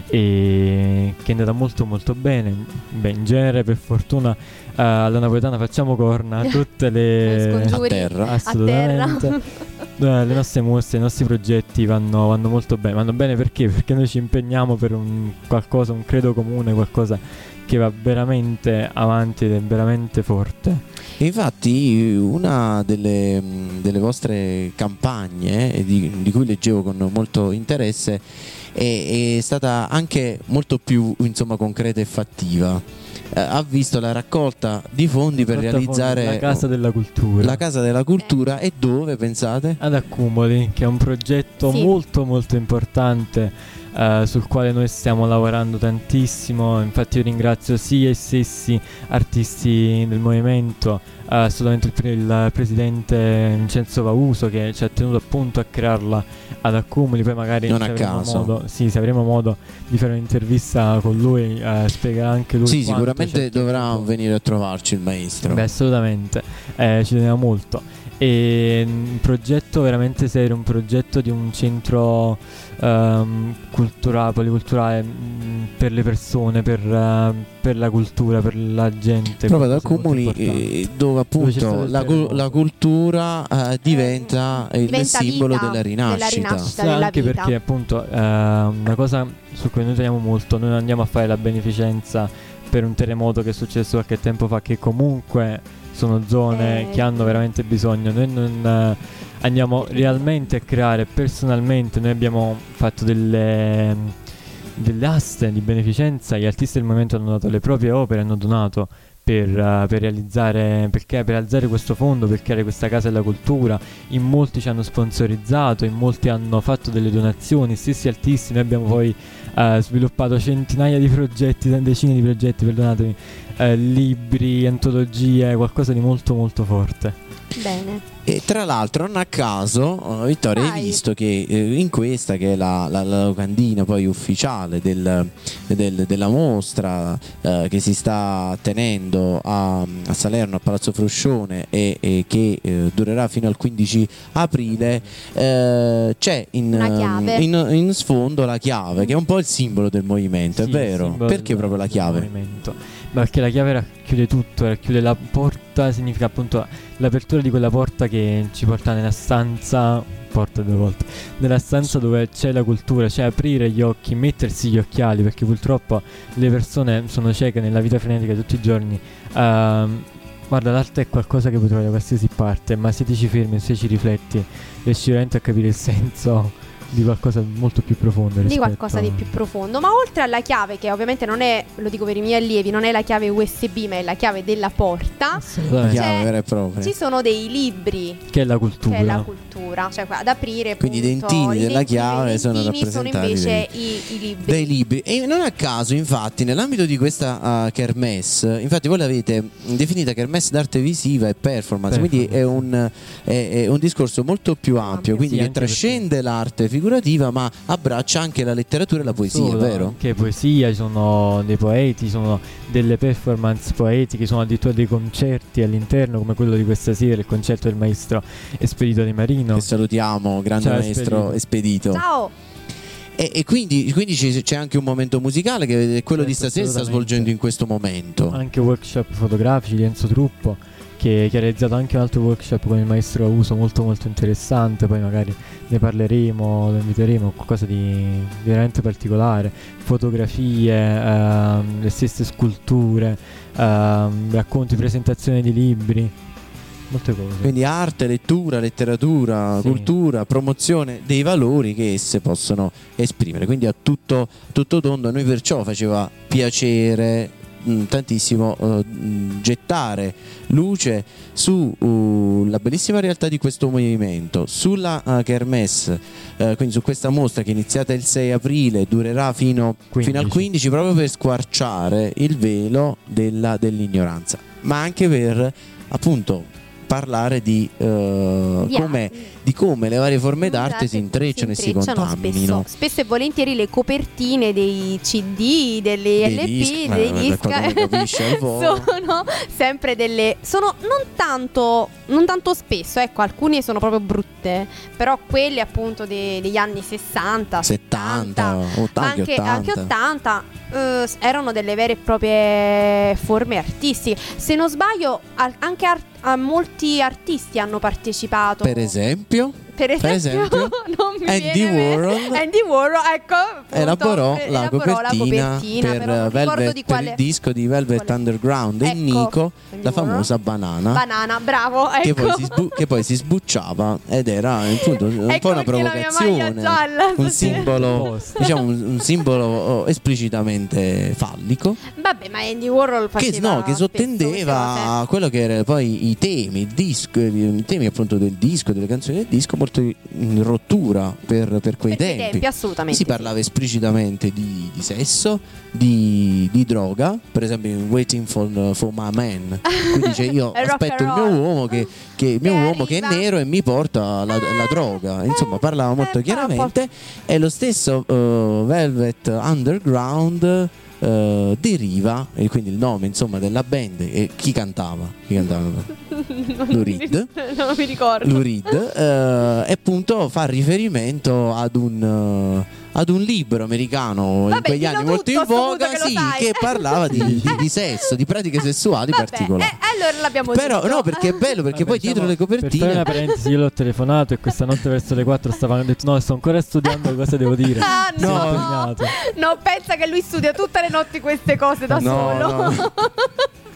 e che è andata molto molto bene. Beh, in genere, per fortuna, alla napoletana facciamo corna a tutte le Scongiuri a terra. assolutamente. Le nostre mostre, i nostri progetti vanno molto bene. Vanno bene perché? Perché noi ci impegniamo per un credo comune, qualcosa che va veramente avanti ed è veramente forte. E infatti una delle vostre campagne di cui leggevo con molto interesse è stata anche molto più concreta e fattiva. Ha visto la raccolta di fondi per realizzare la Casa della Cultura. La Casa della Cultura. E dove, pensate? Ad Accumoli, che è un progetto Sì. molto molto importante, sul quale noi stiamo lavorando tantissimo. Infatti io ringrazio sia i stessi artisti del movimento, assolutamente il presidente Vincenzo Vauso, che ci ha tenuto appunto a crearla ad Accumuli. Poi magari Non se a avremo caso. modo, sì, se avremo modo di fare un'intervista con lui, spiegherà anche lui Sì, quanto sicuramente ci ha dovrà tenuto. venire a trovarci il maestro. Beh, assolutamente, ci teniamo molto. E un progetto veramente serio, un progetto di un centro policulturale, per le persone, per la cultura, per la gente. Proprio ad qualcosa di molto Accumuli, importante. dove Dove c'è appunto stato il la terremoto. cultura diventa il Diventa simbolo vita, della rinascita. rinascita. Sì, della anche vita. perché appunto una cosa su cui noi teniamo molto, noi non andiamo a fare la beneficenza per un terremoto che è successo qualche tempo fa, che comunque sono zone che hanno veramente bisogno. Noi non andiamo realmente a creare personalmente, noi abbiamo fatto delle aste di beneficenza, gli artisti del movimento hanno dato le proprie opere, hanno donato per realizzare, per alzare questo fondo, per creare questa casa della cultura. In molti ci hanno sponsorizzato, in molti hanno fatto delle donazioni, stessi artisti. Noi abbiamo poi sviluppato centinaia di progetti, decine di progetti, perdonatemi, libri, antologie, qualcosa di molto molto forte. Bene. E tra l'altro, non a caso, Vittoria, hai Vai. visto che in questa, che è la locandina poi ufficiale della mostra che si sta tenendo a Salerno, a Palazzo Fruscione, e che durerà fino al 15 aprile, c'è Una chiave. in sfondo la chiave, che è un po' il simbolo del movimento, Sì, è vero? simbolo Perché del- proprio la del chiave? movimento. Ma perché la chiave racchiude tutto, racchiude la porta, significa appunto l'apertura di quella porta che ci porta nella stanza, porta due volte, nella stanza dove c'è la cultura, cioè aprire gli occhi, mettersi gli occhiali, perché purtroppo le persone sono cieche nella vita frenetica di tutti i giorni. Guarda, l'arte è qualcosa che puoi trovare da qualsiasi parte, ma se ti ci fermi, se ci rifletti, riesci veramente a capire il senso di qualcosa molto più profondo Di rispetto qualcosa di più profondo. Ma oltre alla chiave, che ovviamente non è, lo dico per i miei allievi, non è la chiave USB, ma è la chiave della porta, La Assolutamente. chiave C'è- vera e propria. ci sono dei libri, Che è la cultura. che è la cultura, cioè ad aprire, Quindi i appunto, dentini della dentini, chiave i sono dentini rappresentati invece i libri. dei libri. E non a caso, infatti, nell'ambito di questa kermesse, infatti voi l'avete definita kermesse d'arte visiva e performance, quindi è un discorso molto più ampio, quindi Sì, che anche trascende l'arte figurativa, ma abbraccia anche la letteratura e la poesia, Solo, vero? Anche poesia, ci sono dei poeti, ci sono delle performance poetiche, ci sono addirittura dei concerti all'interno, come quello di questa sera, il concerto del maestro Espedito Di Marino. Che salutiamo, grande Ciao, maestro Espedito. Ciao. E quindi c'è anche un momento musicale che è quello di Certo, stasera sta assolutamente. svolgendo in questo momento. Anche workshop fotografici di Enzo Truppo, che ha realizzato anche un altro workshop con il maestro Auso molto molto interessante. Poi magari ne parleremo, lo inviteremo, qualcosa di veramente particolare. Fotografie, le stesse sculture, racconti, presentazioni di libri, molte cose. Quindi arte, lettura, letteratura, Sì. cultura, promozione dei valori che esse possono esprimere. Quindi a tutto tondo, a noi perciò faceva piacere tantissimo gettare luce sulla bellissima realtà di questo movimento, sulla kermesse, quindi su questa mostra che è iniziata il 6 aprile, durerà fino al 15, proprio per squarciare il velo dell'ignoranza, ma anche per appunto parlare di come le varie forme d'arte si intrecciano e si contaminino. Spesso e volentieri le copertine dei CD, delle Dei LP, dischi, dei come capisce dischi al volo. sono sempre delle, sono non tanto spesso, ecco, alcune sono proprio brutte, però quelle appunto degli anni 60, 70, 80, anche 80 erano delle vere e proprie forme artistiche. Se non sbaglio, anche molti artisti hanno partecipato. Per esempio, non mi Andy viene Warhol Andy Warhol, ecco, appunto, elaborò la copertina però non per, ricordo di quale, il disco di Velvet quale. Underground e Ecco, Nico, Andy la Warhol. famosa banana. Banana, bravo, ecco. Che poi si sbucciava ed era appunto un Ecco po' una perché la mia maglia provocazione, gialla, un sì. simbolo, diciamo un simbolo esplicitamente fallico, Vabbè, ma Andy Warhol faceva che sottendeva a quello che era poi i temi, i temi appunto del disco, delle canzoni del disco, molto in rottura per quei tempi. assolutamente. Si parlava esplicitamente di sesso, di droga, per esempio in Waiting for My Man. Quindi dice io E rock aspetto il and mio roll. uomo che è arriva. nero e mi porta la droga. Insomma, parlava molto chiaramente. E lo stesso Velvet Underground deriva, e quindi il nome insomma della band, e chi cantava? Lou Reed. Non mi ricordo. Lou Reed, e appunto fa riferimento ad un libro americano in Vabbè, quegli dillo anni molto in tutto, sto voga, punto che lo sì, sai. che parlava di sesso, di pratiche sessuali Vabbè, particolari. allora l'abbiamo Però detto. no, perché è bello, perché Vabbè, poi dietro le Per fare copertine una parentesi, io l'ho telefonato e questa notte verso le 4 stavano, ho detto no, sto ancora studiando cosa devo dire. Ah, No. no. Sono impegnato. No, pensa che lui studia tutte le notti queste cose da No, solo. no.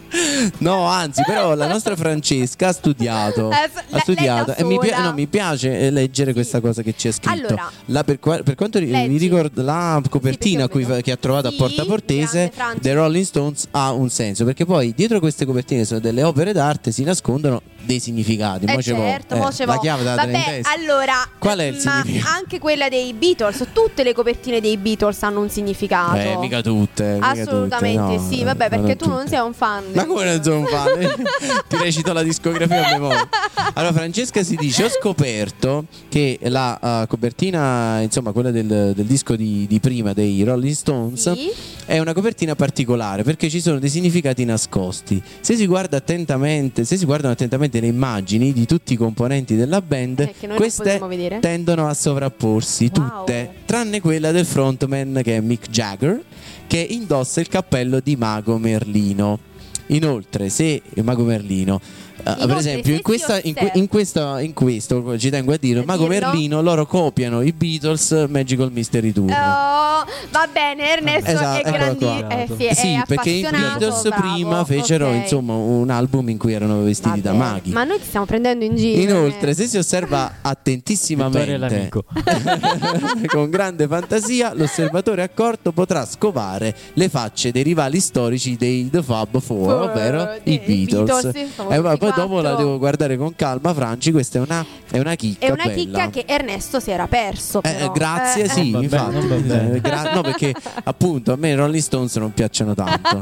No, anzi, però la nostra Francesca ha studiato. lei da E sola. mi piace leggere questa cosa che c'è scritto. Allora, Per quanto vi leggi. ricordo, la copertina Sì, più o meno. che ha trovato Sì, a Porta Portese, grande, Franci. The Rolling Stones, ha un senso, perché poi dietro queste copertine sono delle opere d'arte, si nascondono dei significati. Mo ce vo'. certo, mo ce la vo'. chiave della Vabbè, testa. allora, Qual è il ma significato? anche quella dei Beatles, tutte le copertine dei Beatles hanno un significato. Mica tutte. mica Assolutamente tutte, no, sì, vabbè, perché tu non tutte. sei un fan. Ma come non sono un fan? Ti recito la discografia a memoria. Allora, Francesca si dice: ho scoperto che la copertina, insomma, quella del disco di prima dei Rolling Stones, Sì. è una copertina particolare perché ci sono dei significati nascosti. Se si guardano attentamente le immagini di tutti i componenti della band, Che noi non queste potremmo vedere. tendono a sovrapporsi, Wow. tutte, tranne quella del frontman, che è Mick Jagger, che indossa il cappello di Mago Merlino. Inoltre, se Mago Merlino, per Inoltre, esempio, se in questo ci tengo a dire, Mago dirlo? Merlino, loro copiano i Beatles Magical Mystery Tour. Va bene, Ernesto Esatto, è eccolo grandi, qua. sì, è Sì, perché i appassionato, Beatles bravo, prima fecero ok. insomma un album in cui erano vestiti da Vabbè, maghi. Ma noi ti stiamo prendendo in giro. Inoltre, se si osserva Vittoria è attentissimamente, l'amico. con grande fantasia, l'osservatore accorto potrà scovare le facce dei rivali storici dei The Fab Four, ovvero i Beatles. famosi Poi dopo la quattro. devo guardare con calma, Franci. Questa è una chicca. È una bella. chicca che Ernesto si era perso. Però. Grazie, sì, Non va infatti. bene, non va bene. No, perché appunto a me i Rolling Stones non piacciono tanto.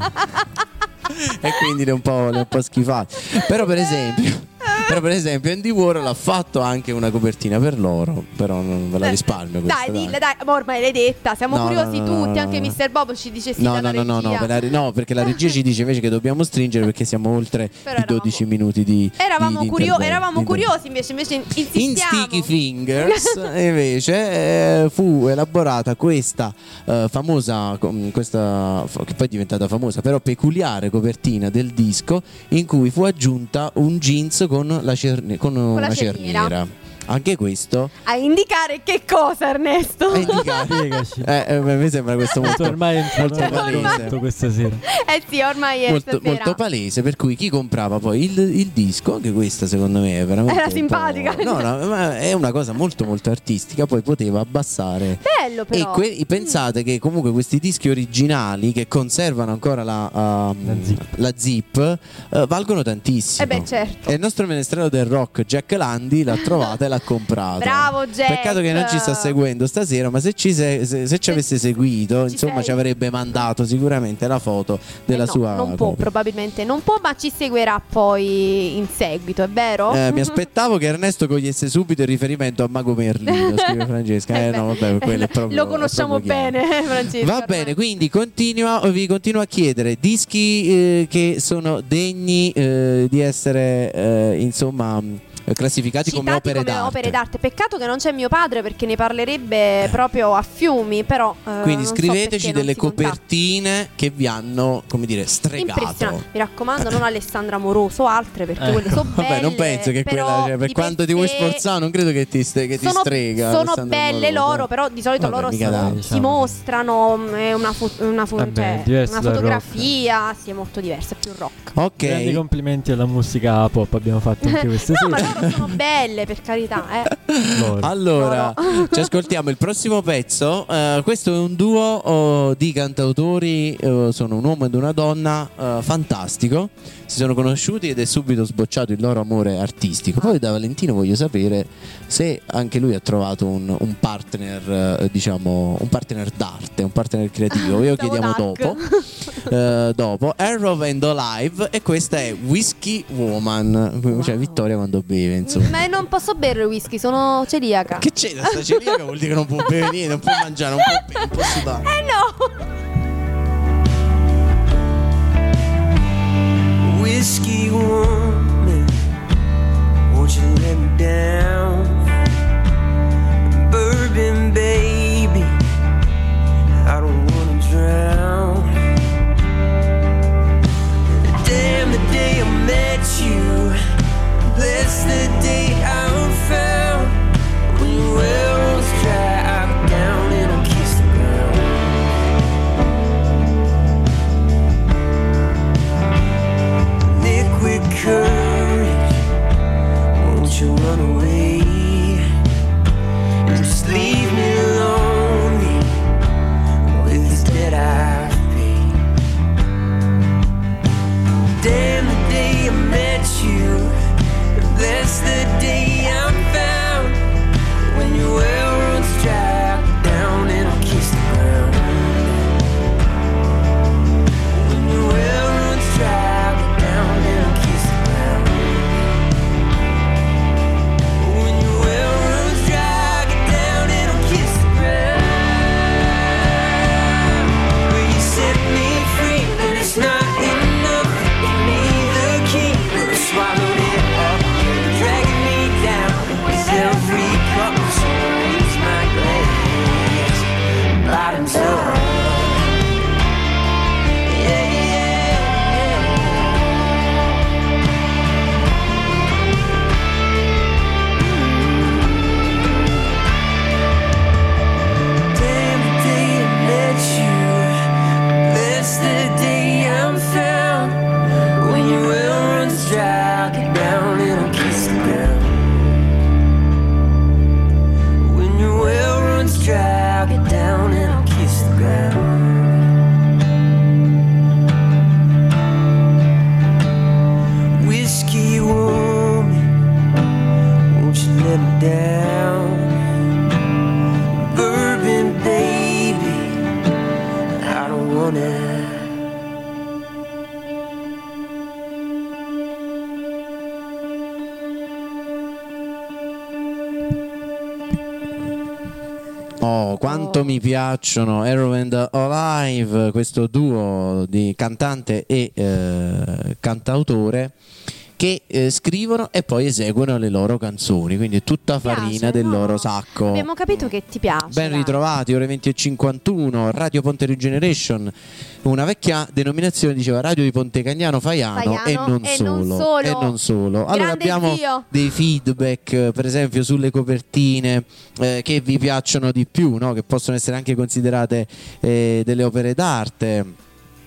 E quindi li ho un po' schifati. Però per esempio Andy Warhol ha fatto anche una copertina per loro. Però non ve la risparmio questa, Dai, dille, dai, ma ormai l'hai detta. Siamo No, curiosi no, no, tutti. no, Anche no. Mr. Bob ci dice sì. No, dalla regia. no, perché la regia ci dice invece che dobbiamo stringere perché siamo oltre Però i 12 minuti di Eravamo di intervento. curiosi invece In insistiamo. Sticky Fingers invece fu elaborata questa famosa, che poi è diventata famosa, però peculiare copertina del disco, in cui fu aggiunta un jeans con una cerniera. Anche questo A indicare che cosa, Ernesto? a indicare. Spiegaci. Mi sembra questo molto, Ormai è molto entrato palese. nell'argomento questa sera. Sì, ormai è Molto, stasera. molto palese, per cui chi comprava poi il disco, anche questa secondo me è veramente Era un po'- simpatica. no, ma è una cosa molto molto artistica, poi poteva abbassare. Bello però. Pensate che comunque questi dischi originali che conservano ancora la zip valgono tantissimo. Beh, certo. E il nostro menestrello del rock Jack Landi l'ha trovata e l'ha comprata. Bravo, Jack. Peccato che non ci sta seguendo stasera, ma se ci avesse seguito, ci insomma, sei. ci avrebbe mandato sicuramente la foto della No, sua non può, copia. probabilmente non può, ma ci seguirà poi in seguito, è vero? Mi aspettavo che Ernesto cogliesse subito il riferimento a Mago Merlino, scrive Francesca. No, vabbè, quello è proprio, Lo conosciamo è proprio chiaro. bene, Francesca. Va ormai. bene, quindi vi continuo a chiedere dischi che sono degni di essere insomma classificati come Citati opere d'arte. opere d'arte. Peccato che non c'è mio padre perché ne parlerebbe proprio a fiumi, però Quindi non so scriveteci perché non delle si contatta. copertine che vi hanno, come dire, stregato. Impressionante. Mi raccomando, non Alessandra Moroso o altre, perché quelle sono belle. Vabbè, non penso che però quella, cioè, per di quanto ti per vuoi sé sforzare, non credo che ti sono strega. Sono Alessandra belle Moroso. loro, però di solito Vabbè, loro mica dai, si diciamo. mostrano è una Vabbè, diverso una dal fotografia, sì, è molto diversa, è più rock. Grandi Ok. complimenti alla musica pop abbiamo fatto anche questa No, ma sera. loro sono belle, per carità, Loro. Allora, ci ascoltiamo il prossimo pezzo. Questo è un duo di cantautori, sono un uomo ed una donna, fantastico. Si sono conosciuti ed è subito sbocciato il loro amore artistico. Poi da Valentino voglio sapere se anche lui ha trovato un partner, diciamo, un partner d'arte, un partner creativo. Ve lo chiediamo dopo. Arrow and Alive, e questa è Whiskey Woman, cioè Vittoria quando beve, insomma. Ma non posso bere whisky, sono celiaca. Che c'è da sta celiaca? Vuol dire che non può bere niente, non può mangiare, non può bere, non può sudare. No! Whiskey woman, won't you let me down? Bourbon baby, I don't wanna drown. Damn the day I met you, bless the day I'm found. When your well was dry, I got down and I kissed the ground. want it. Oh, quanto mi piacciono Arrow and Alive, questo duo di cantante e cantautore che scrivono e poi eseguono le loro canzoni, quindi è tutta farina Piace, del no? loro sacco. Abbiamo capito che ti piace. Ben dai. ritrovati, ore 20:51, Radio Ponte Regeneration, una vecchia denominazione diceva Radio di Ponte Cagnano Faiano e non solo. E non solo. Allora Grande abbiamo zio. dei feedback, per esempio sulle copertine che vi piacciono di più, no? Che possono essere anche considerate delle opere d'arte.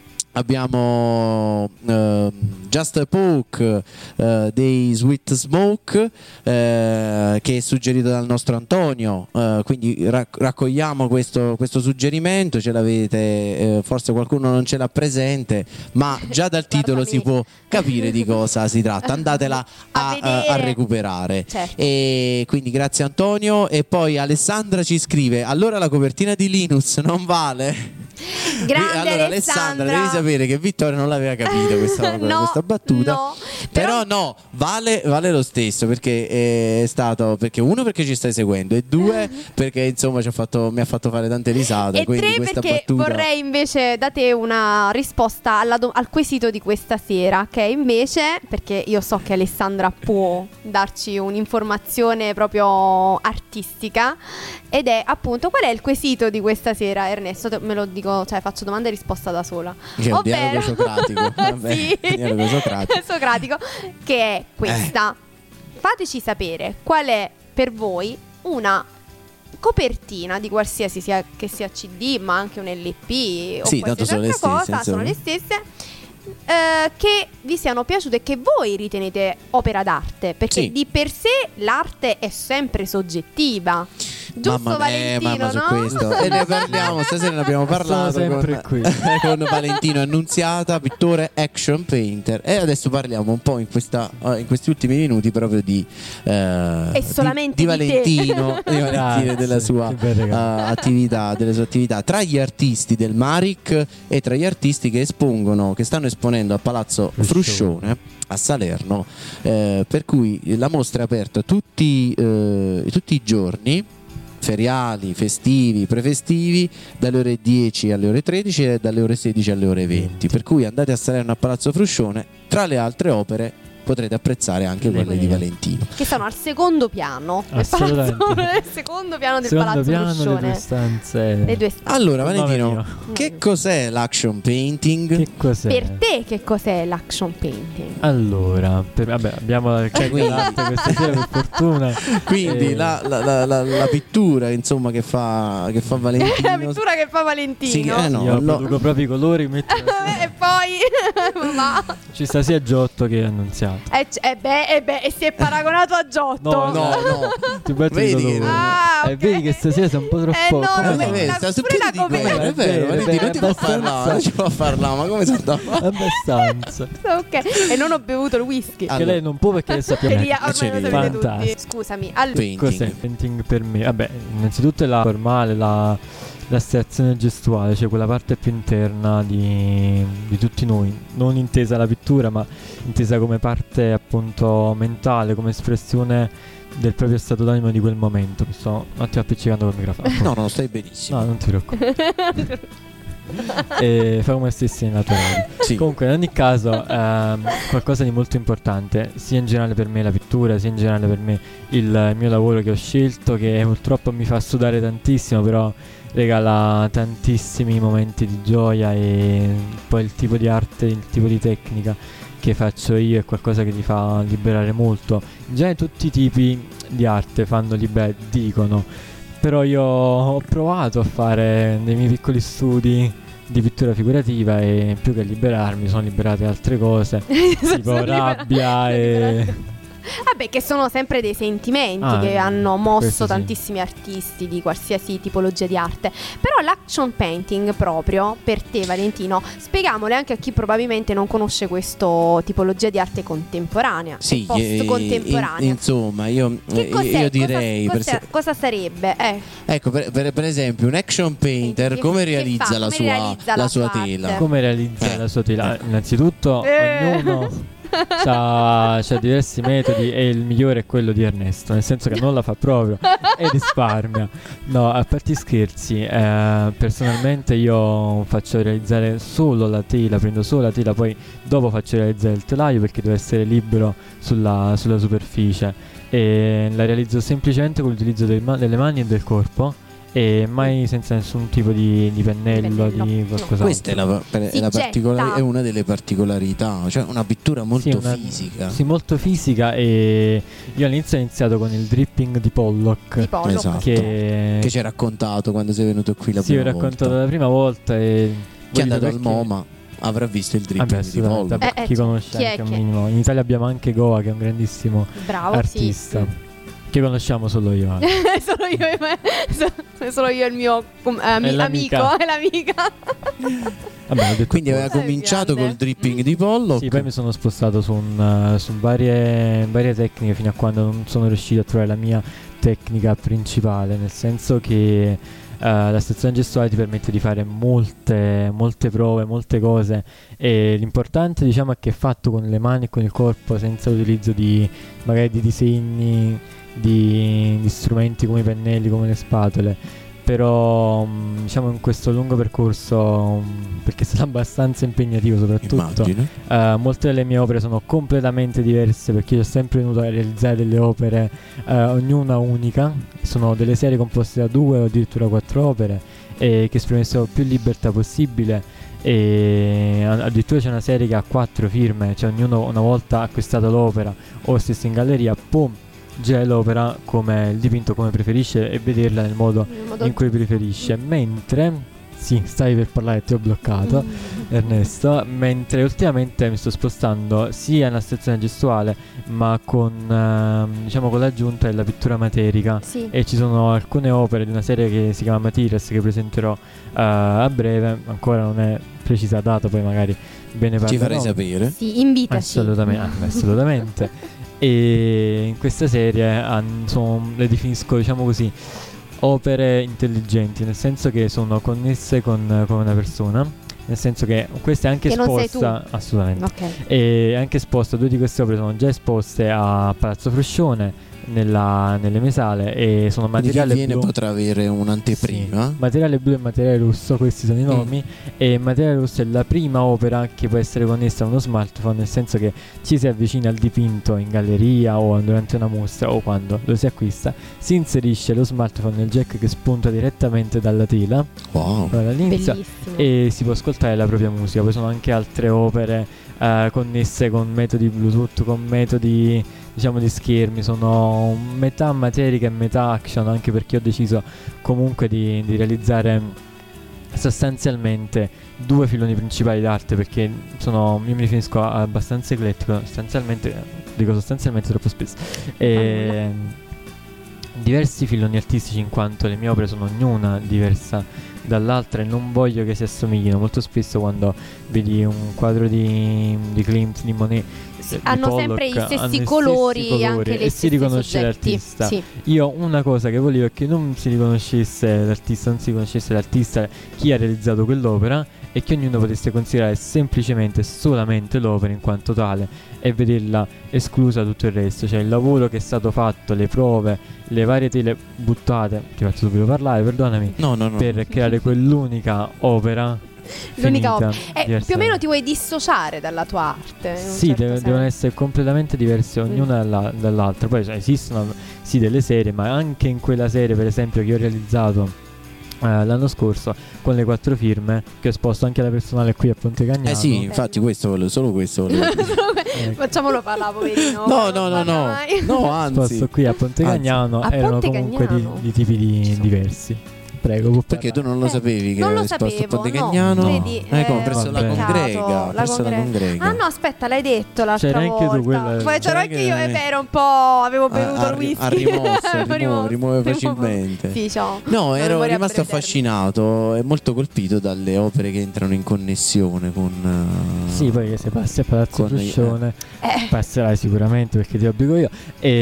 Abbiamo Just a Poke dei Sweet Smoke che è suggerito dal nostro Antonio, quindi raccogliamo questo suggerimento, ce l'avete, forse qualcuno non ce l'ha presente, ma già dal titolo si può capire di cosa si tratta, andatela A vedere. a recuperare. Certo. E quindi grazie Antonio. E poi Alessandra ci scrive: allora la copertina di Linus non vale? Grande Allora Alessandra. devi sapere che Vittorio non l'aveva capito questa battuta. No, Però no, vale lo stesso, perché è stato, perché uno, perché ci stai seguendo, e due, perché insomma mi ha fatto fare tante risate, E quindi tre, questa perché battuta vorrei invece da te una risposta al quesito di questa sera, che invece, perché io so che Alessandra può darci un'informazione proprio artistica, ed è appunto: qual è il quesito di questa sera, Ernesto? Me lo dico, cioè faccio domanda e risposta da sola. che è un dialogo socratico. Vabbè, Sì. dialogo socratico. Socratico, che è questa. Fateci sapere qual è per voi una copertina di qualsiasi, sia che sia CD, ma anche un LP o Sì, tanto qualsiasi sono le altra cosa, stesse, sono le stesse, che vi siano piaciute e che voi ritenete opera d'arte, perché Sì. di per sé l'arte è sempre soggettiva. Giusto, Mamma Valentino, su no? questo. E ne parliamo, stasera ne abbiamo parlato sempre con, qui. con Valentino Annunziata, pittore action painter. E adesso parliamo un po' in questi ultimi minuti proprio di solamente di di te. Valentino, di Valentino e Grazie, della sua che bel regalo. attività, delle sue attività. Tra gli artisti del Maric e tra gli artisti che stanno esponendo a Palazzo Fruscione a Salerno, per cui la mostra è aperta tutti i giorni feriali, festivi, prefestivi, dalle ore 10 alle ore 13 e dalle ore 16 alle ore 20. Per cui andate a Salerno a Palazzo Fruscione, tra le altre opere potrete apprezzare anche quelle di Valentino. Che sono al secondo piano del Assolutamente. palazzo, nel secondo piano del Secondo palazzo piano, le Fruscione. due stanze. Le due stanze. Allora Mamma Valentino, mia. che cos'è l'action painting? Che cos'è? Per te che cos'è l'action painting? Allora, vabbè, abbiamo la quindi- d'arte questa sera per fortuna. Quindi Eh, la pittura, insomma, che fa Valentino. La pittura che fa Valentino. Sì, no, io no. produco proprio i colori, metto E poi va. ci sta sia Giotto che Annunziato. E si è paragonato a Giotto. No, No, Ti metto i Vedi che- colori. Ah, ok. Vedi che stasera sei un po' troppo. no, come vabbè, fa? Vedi, sta su pure piedi la di coperta. guerra, è vero, Valentino, non ti può abbastanza. non ci può parlare, ma come sono andato? Abbastanza. Ok. E non ho bevuto il whisky. Ah, Che lei non può perché sappiamo Che lì ormai ce lo li- sapete tutti. Fantastico. Scusami. Allora, Painting. Cos'è il painting per me? Vabbè, innanzitutto è la formale, l'astrazione gestuale, cioè quella parte più interna di tutti noi, non intesa la pittura, ma intesa come parte appunto mentale, come espressione del proprio stato d'animo di quel momento. Mi sto un attimo appiccicando col microfono. No, stai benissimo. No, non ti preoccupare. E fa come stessi naturali. Sì. Comunque, in ogni caso, qualcosa di molto importante, sia in generale per me la pittura, sia in generale per me il mio lavoro che ho scelto, che purtroppo mi fa sudare tantissimo, però regala tantissimi momenti di gioia, e poi il tipo di arte, il tipo di tecnica che faccio io è qualcosa che ti fa liberare molto. In genere tutti i tipi di arte fanno liberare, dicono, però io ho provato a fare dei miei piccoli studi di pittura figurativa e più che liberarmi sono liberate altre cose, tipo rabbia Vabbè, che sono sempre dei sentimenti che hanno questo mosso sì. tantissimi artisti di qualsiasi tipologia di arte. Però l'action painting, proprio per te, Valentino, spiegamole anche a chi probabilmente non conosce questa tipologia di arte contemporanea, Sì, post contemporanea. insomma, io direi cosa sarebbe? ecco, per esempio, un action painter Che come fa? realizza la Come sua, realizza la sua tela? arte? Come realizza la sua tela? Innanzitutto ognuno c'ha diversi metodi e il migliore è quello di Ernesto, nel senso che non la fa proprio e risparmia. No, a parte gli scherzi, personalmente io faccio realizzare solo la tela, prendo solo la tela, poi dopo faccio realizzare il telaio perché deve essere libero sulla superficie, e la realizzo semplicemente con l'utilizzo delle mani e del corpo, e mai senza nessun tipo di pennello, di qualcos'altro. Questa è una delle particolarità, cioè una pittura molto fisica. Sì, molto fisica. E io all'inizio ho iniziato con il dripping di Pollock. Esatto. Che ci hai raccontato quando sei venuto qui la prima volta. Sì, ho raccontato la prima volta. E chi è andato al MoMA avrà visto il dripping di Pollock. Chi conosce anche un minimo. In Italia abbiamo anche Goa, che è un grandissimo artista. Sì. Che conosciamo solo io. Solo io e il mio amico e l'amica. Vabbè, ho detto quindi aveva cominciato col dripping di Pollock. Sì, poi mi sono spostato su varie tecniche fino a quando non sono riuscito a trovare la mia tecnica principale, nel senso che la stazione gestuale ti permette di fare molte prove, molte cose, e l'importante, diciamo, è che è fatto con le mani e con il corpo, senza l'utilizzo magari di disegni, di strumenti come i pennelli, come le spatole. Però diciamo in questo lungo percorso, perché è stato abbastanza impegnativo soprattutto, molte delle mie opere sono completamente diverse, perché io ho sempre venuto a realizzare delle opere ognuna unica. Sono delle serie composte da 2 o addirittura 4 opere, che esprimessero più libertà possibile, e addirittura c'è una serie che ha 4 firme, cioè ognuno, una volta acquistata l'opera o stesso in galleria, gira l'opera come il dipinto come preferisce e vederla nel modo in cui preferisce. Mentre stavi per parlare, ti ho bloccato, Ernesto. Mentre ultimamente mi sto spostando sia nella stazione gestuale, ma con l'aggiunta della pittura materica, e ci sono alcune opere di una serie che si chiama Materials, che presenterò a breve. Ancora non è precisa data, poi magari ve ne parlerò. Ci farei sapere. Sì, invitaci. Assolutamente. E in questa serie le definisco, diciamo così, opere intelligenti, nel senso che sono connesse con una persona, nel senso che questa è anche che esposta, non sei tu. assolutamente, okay. E anche esposta, 2 di queste opere sono già esposte a Palazzo Fruscione, nelle mie sale, e sono materiale blu. blu. Potrà avere un'anteprima. Sì. Materiale blu e materiale rosso, questi sono i nomi. E materiale rosso è la prima opera che può essere connessa a uno smartphone, nel senso che ci si avvicina al dipinto in galleria o durante una mostra o quando lo si acquista, si inserisce lo smartphone nel jack che spunta direttamente dalla tela all'inizio, e si può ascoltare la propria musica. Poi sono anche altre opere connesse con metodi Bluetooth, con metodi, diciamo, di schermi. Sono metà materica e metà action, anche perché ho deciso comunque di realizzare sostanzialmente 2 filoni principali d'arte, perché io mi definisco abbastanza eclettico, sostanzialmente troppo spesso, e diversi filoni artistici, in quanto le mie opere sono ognuna diversa dall'altra e non voglio che si assomiglino. Molto spesso quando vedi un quadro di Klimt, di Monet, hanno di Pollock, sempre i stessi colori, anche e si riconosce l'artista. Io una cosa che volevo è che non si riconoscesse l'artista, chi ha realizzato quell'opera, e che ognuno potesse considerare semplicemente solamente l'opera in quanto tale e vederla esclusa tutto il resto, cioè il lavoro che è stato fatto, le prove, le varie tele buttate. Ti faccio subito parlare, perdonami. No. Per creare quell'unica opera. L'unica opera. Più o meno ti ti vuoi dissociare dalla tua arte? Sì, devono essere completamente diverse ognuna dall'altra. Poi esistono delle serie, ma anche in quella serie, per esempio, che ho realizzato l'anno scorso con le 4 firme, che ho esposto anche alla personale qui a Ponte Cagnano. Sì, infatti solo questo volevo dire. Facciamolo parlare, poverino. No, anzi, esposto qui a Ponte Cagnano. Erano comunque di tipi diversi. Prego, può Perché tu parlare. non lo sapevi che non lo avevi esposto a sapevo, Ponte no, Cagnano? vedi, Come presso la vabbè. congrega, la presso la congrega. Ah no, aspetta, l'hai detto l'altra C'era anche tu, volta. quella- Poi c'ero c'era anche anche- io, è vero, un po' avevo bevuto il whisky. Ha rimosso, rimuove facilmente. Sì, ciao. No, Una ero memoria a rimasto breve affascinato e molto colpito dalle opere che entrano in connessione con Sì, poi se passi a Palazzo con- Fruscione termine. passerai sicuramente perché ti obbligo io.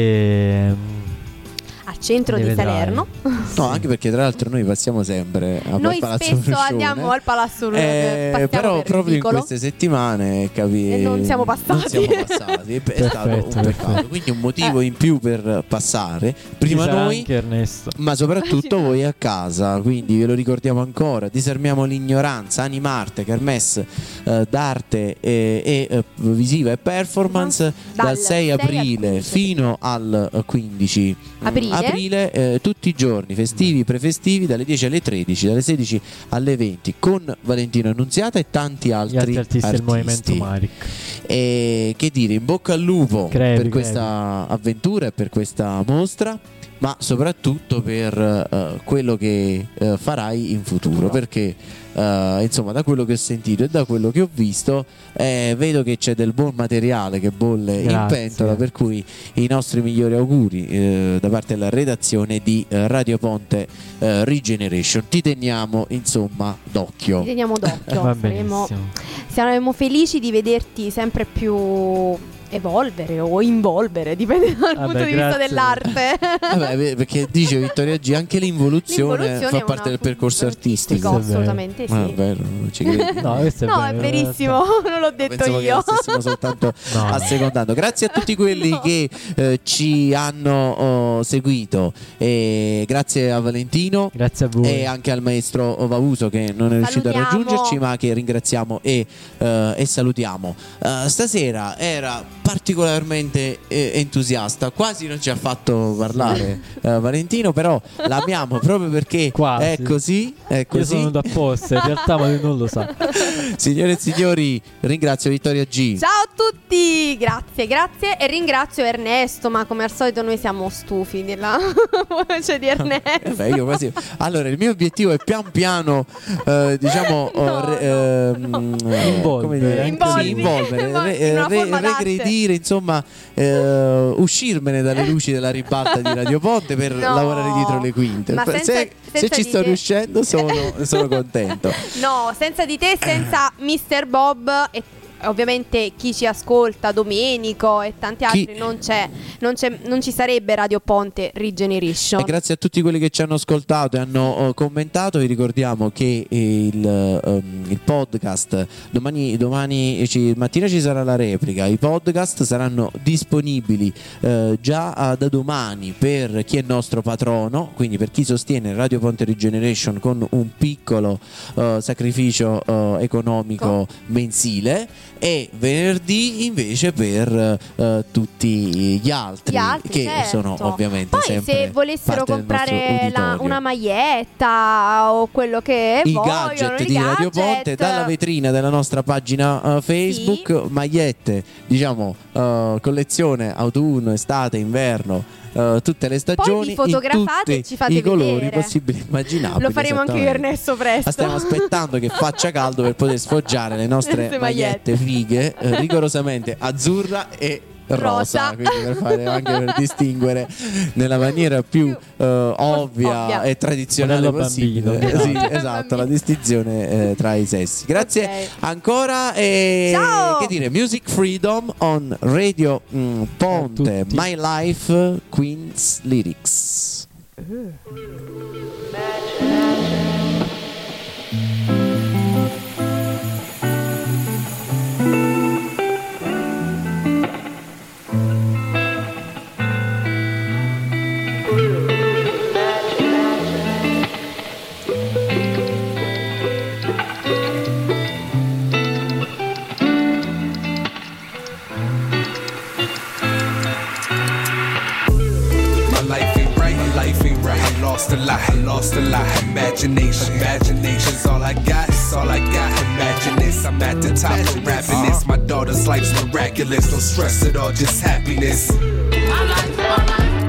Al centro Ne di vedrai. Salerno. No, anche perché tra l'altro noi passiamo sempre a Noi Palazzo spesso Fruscione. andiamo al Palazzo passiamo Però per proprio in Vicolo. queste settimane E non siamo passati. Non siamo passati. È stato un Perfetto, peccato. perfetto. Quindi un motivo in più per passare. Prima Ci sarà noi, anche Ernesto. ma soprattutto voi a casa. Quindi ve lo ricordiamo ancora. Disarmiamo l'ignoranza. Animarte, kermesse d'arte e visiva e performance dal 6 aprile fino al 15 Aprile. tutti i giorni festivi, prefestivi, dalle 10 alle 13, dalle 16 alle 20, con Valentino Annunziata e tanti Gli altri altri artisti del movimento artisti. Maric. E che dire, in bocca al lupo Crepi, questa avventura e per questa mostra, ma soprattutto per quello che farai in futuro, perché insomma, da quello che ho sentito e da quello che ho visto, vedo che c'è del buon materiale che bolle in Grazie. pentola, per cui i nostri migliori auguri da parte della redazione di Radio Ponte Regeneration. Ti teniamo insomma d'occhio. Ti teniamo d'occhio. Va Saremo benissimo. felici di vederti sempre più evolvere o involvere, dipende dal Vabbè, punto di vista grazie. dell'arte. Vabbè, perché dice Vittoria G, anche l'involuzione L'involuzione fa è parte una del percorso artistico. Questo è vero. Assolutamente sì. Ah, bello, non ci credo. No, questo è No, vero, è verissimo, non l'ho detto Pensavo che io. lo stessimo soltanto No. assecondando. Grazie a tutti quelli No. che ci hanno seguito, e grazie a Valentino Grazie a voi. e anche al maestro Vavuso che non è riuscito a Salutiamo. raggiungerci, ma che ringraziamo e salutiamo. Stasera era particolarmente entusiasta, quasi non ci ha fatto parlare Valentino, però l'amiamo proprio perché Quasi. è così, è Io così. sono venuto apposta, in realtà ma lui non lo sa. Signore e signori, ringrazio Vittoria G. Ciao a tutti, grazie e ringrazio Ernesto, ma come al solito noi siamo stufi della voce di Ernesto. Beh, io quasi... Allora, il mio obiettivo è pian piano, diciamo, Involvere, come dire? anche Sì, lui. involvere, In una forma d'arte. regredire, insomma, uscirmene dalle luci della ribalta di Radio Ponte per No. lavorare dietro le quinte. Ma senza se ci di sto te. riuscendo, sono contento. No, senza di te, senza Mr. Bob e ovviamente chi ci ascolta, Domenico e tanti altri, non ci sarebbe Radio Ponte Regeneration. E grazie a tutti quelli che ci hanno ascoltato e hanno commentato. Vi ricordiamo che il podcast domani mattina ci sarà la replica. I podcast saranno disponibili già da domani per chi è nostro patrono, quindi per chi sostiene Radio Ponte Regeneration con un piccolo sacrificio economico mensile, e venerdì invece per tutti gli altri che certo. sono ovviamente Poi sempre se volessero parte del nostro comprare uditorio. una maglietta o quello che I vogliono, gadget i di Radio gadget, Ponte dalla vetrina della nostra pagina Facebook, magliette, diciamo, collezione autunno, estate, inverno, tutte le stagioni, vi fotografate in e ci fate tutti i colori vedere. possibili e immaginabili. Lo faremo anche io e esattamente. Ernesto presto. Ma stiamo aspettando che faccia caldo per poter sfoggiare le nostre Queste magliette fighe, rigorosamente azzurra e rosa, Rosa. quindi per fare anche per distinguere nella maniera più ovvia e tradizionale Modello possibile. bambino. Sì, esatto, la distinzione tra i sessi. Grazie Ok. ancora e Ciao. che dire, Music Freedom on Radio Ponte, tutti. My Life, Queen's Lyrics. My life ain't right, I lost a lot. Imagination's all I got, Imagine this, I'm at the top of rapping this. My daughter's life's miraculous, no stress at all, just happiness. My life, my life, my life.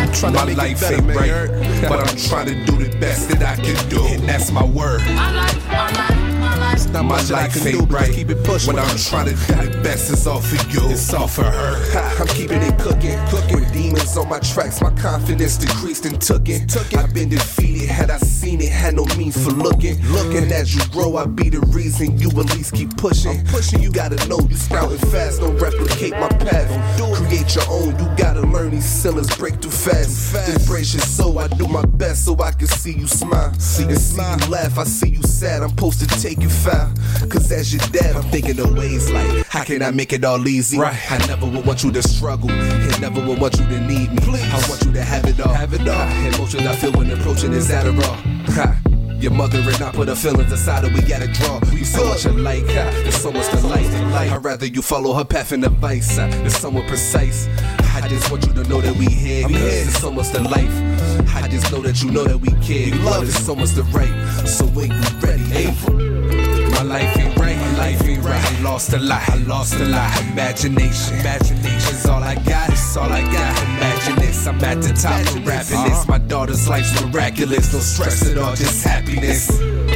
Trying to make life it better, ain't man, right, but I'm trying to do the best that I can do, and that's my word. It's not much life I can do, right. Keep it pushing. When I'm trying to do the best, it's all for you, it's all for her. I'm keeping it cooking. With demons on my tracks, my confidence decreased and took it. I've been defeated, had I seen it, had no means for looking. And as you grow, I be the reason you at least keep pushing. You gotta know you scouting fast, don't replicate my path. Create your own, you gotta learn these ceilings break too fast. Embrace your soul, I do my best so I can see you smile. See you laugh, I see you sad, I'm supposed to take you foul. Cause as your dad, I'm thinking of ways like, how can I make it all easy? Right. I never would want you to struggle, and never would want you to need me. Please. I want you to have it all. Emotions I feel when approaching is Adderall. Your mother and I put her feelings aside and we gotta draw. We so much alike, there's so much to like. I'd rather you follow her path and advice. It's somewhat precise. I just want you to know that we here. There's so much to life. I just know that you know that we care. Love is so much to right. So when you ready, April. My life ain't right, I lost a lot, Imagination's all I got, Imagine this, I'm at the top of rapping this. My daughter's life's miraculous, no stress at all, just happiness.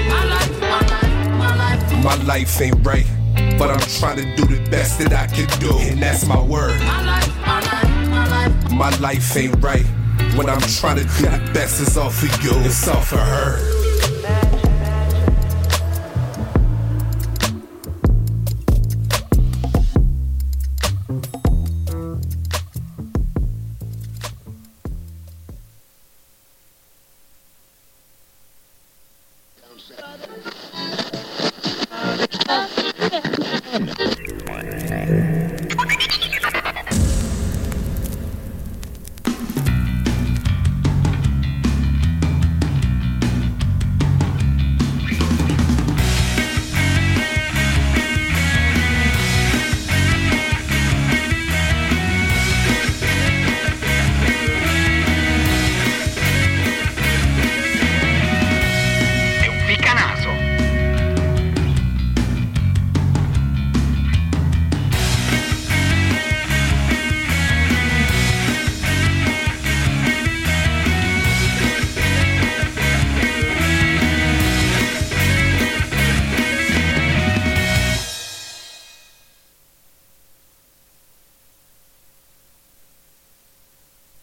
My life ain't right, but I'm trying to do the best that I can do, and that's my word. My life ain't right, when I'm trying to do the best, it's all for you, it's all for her.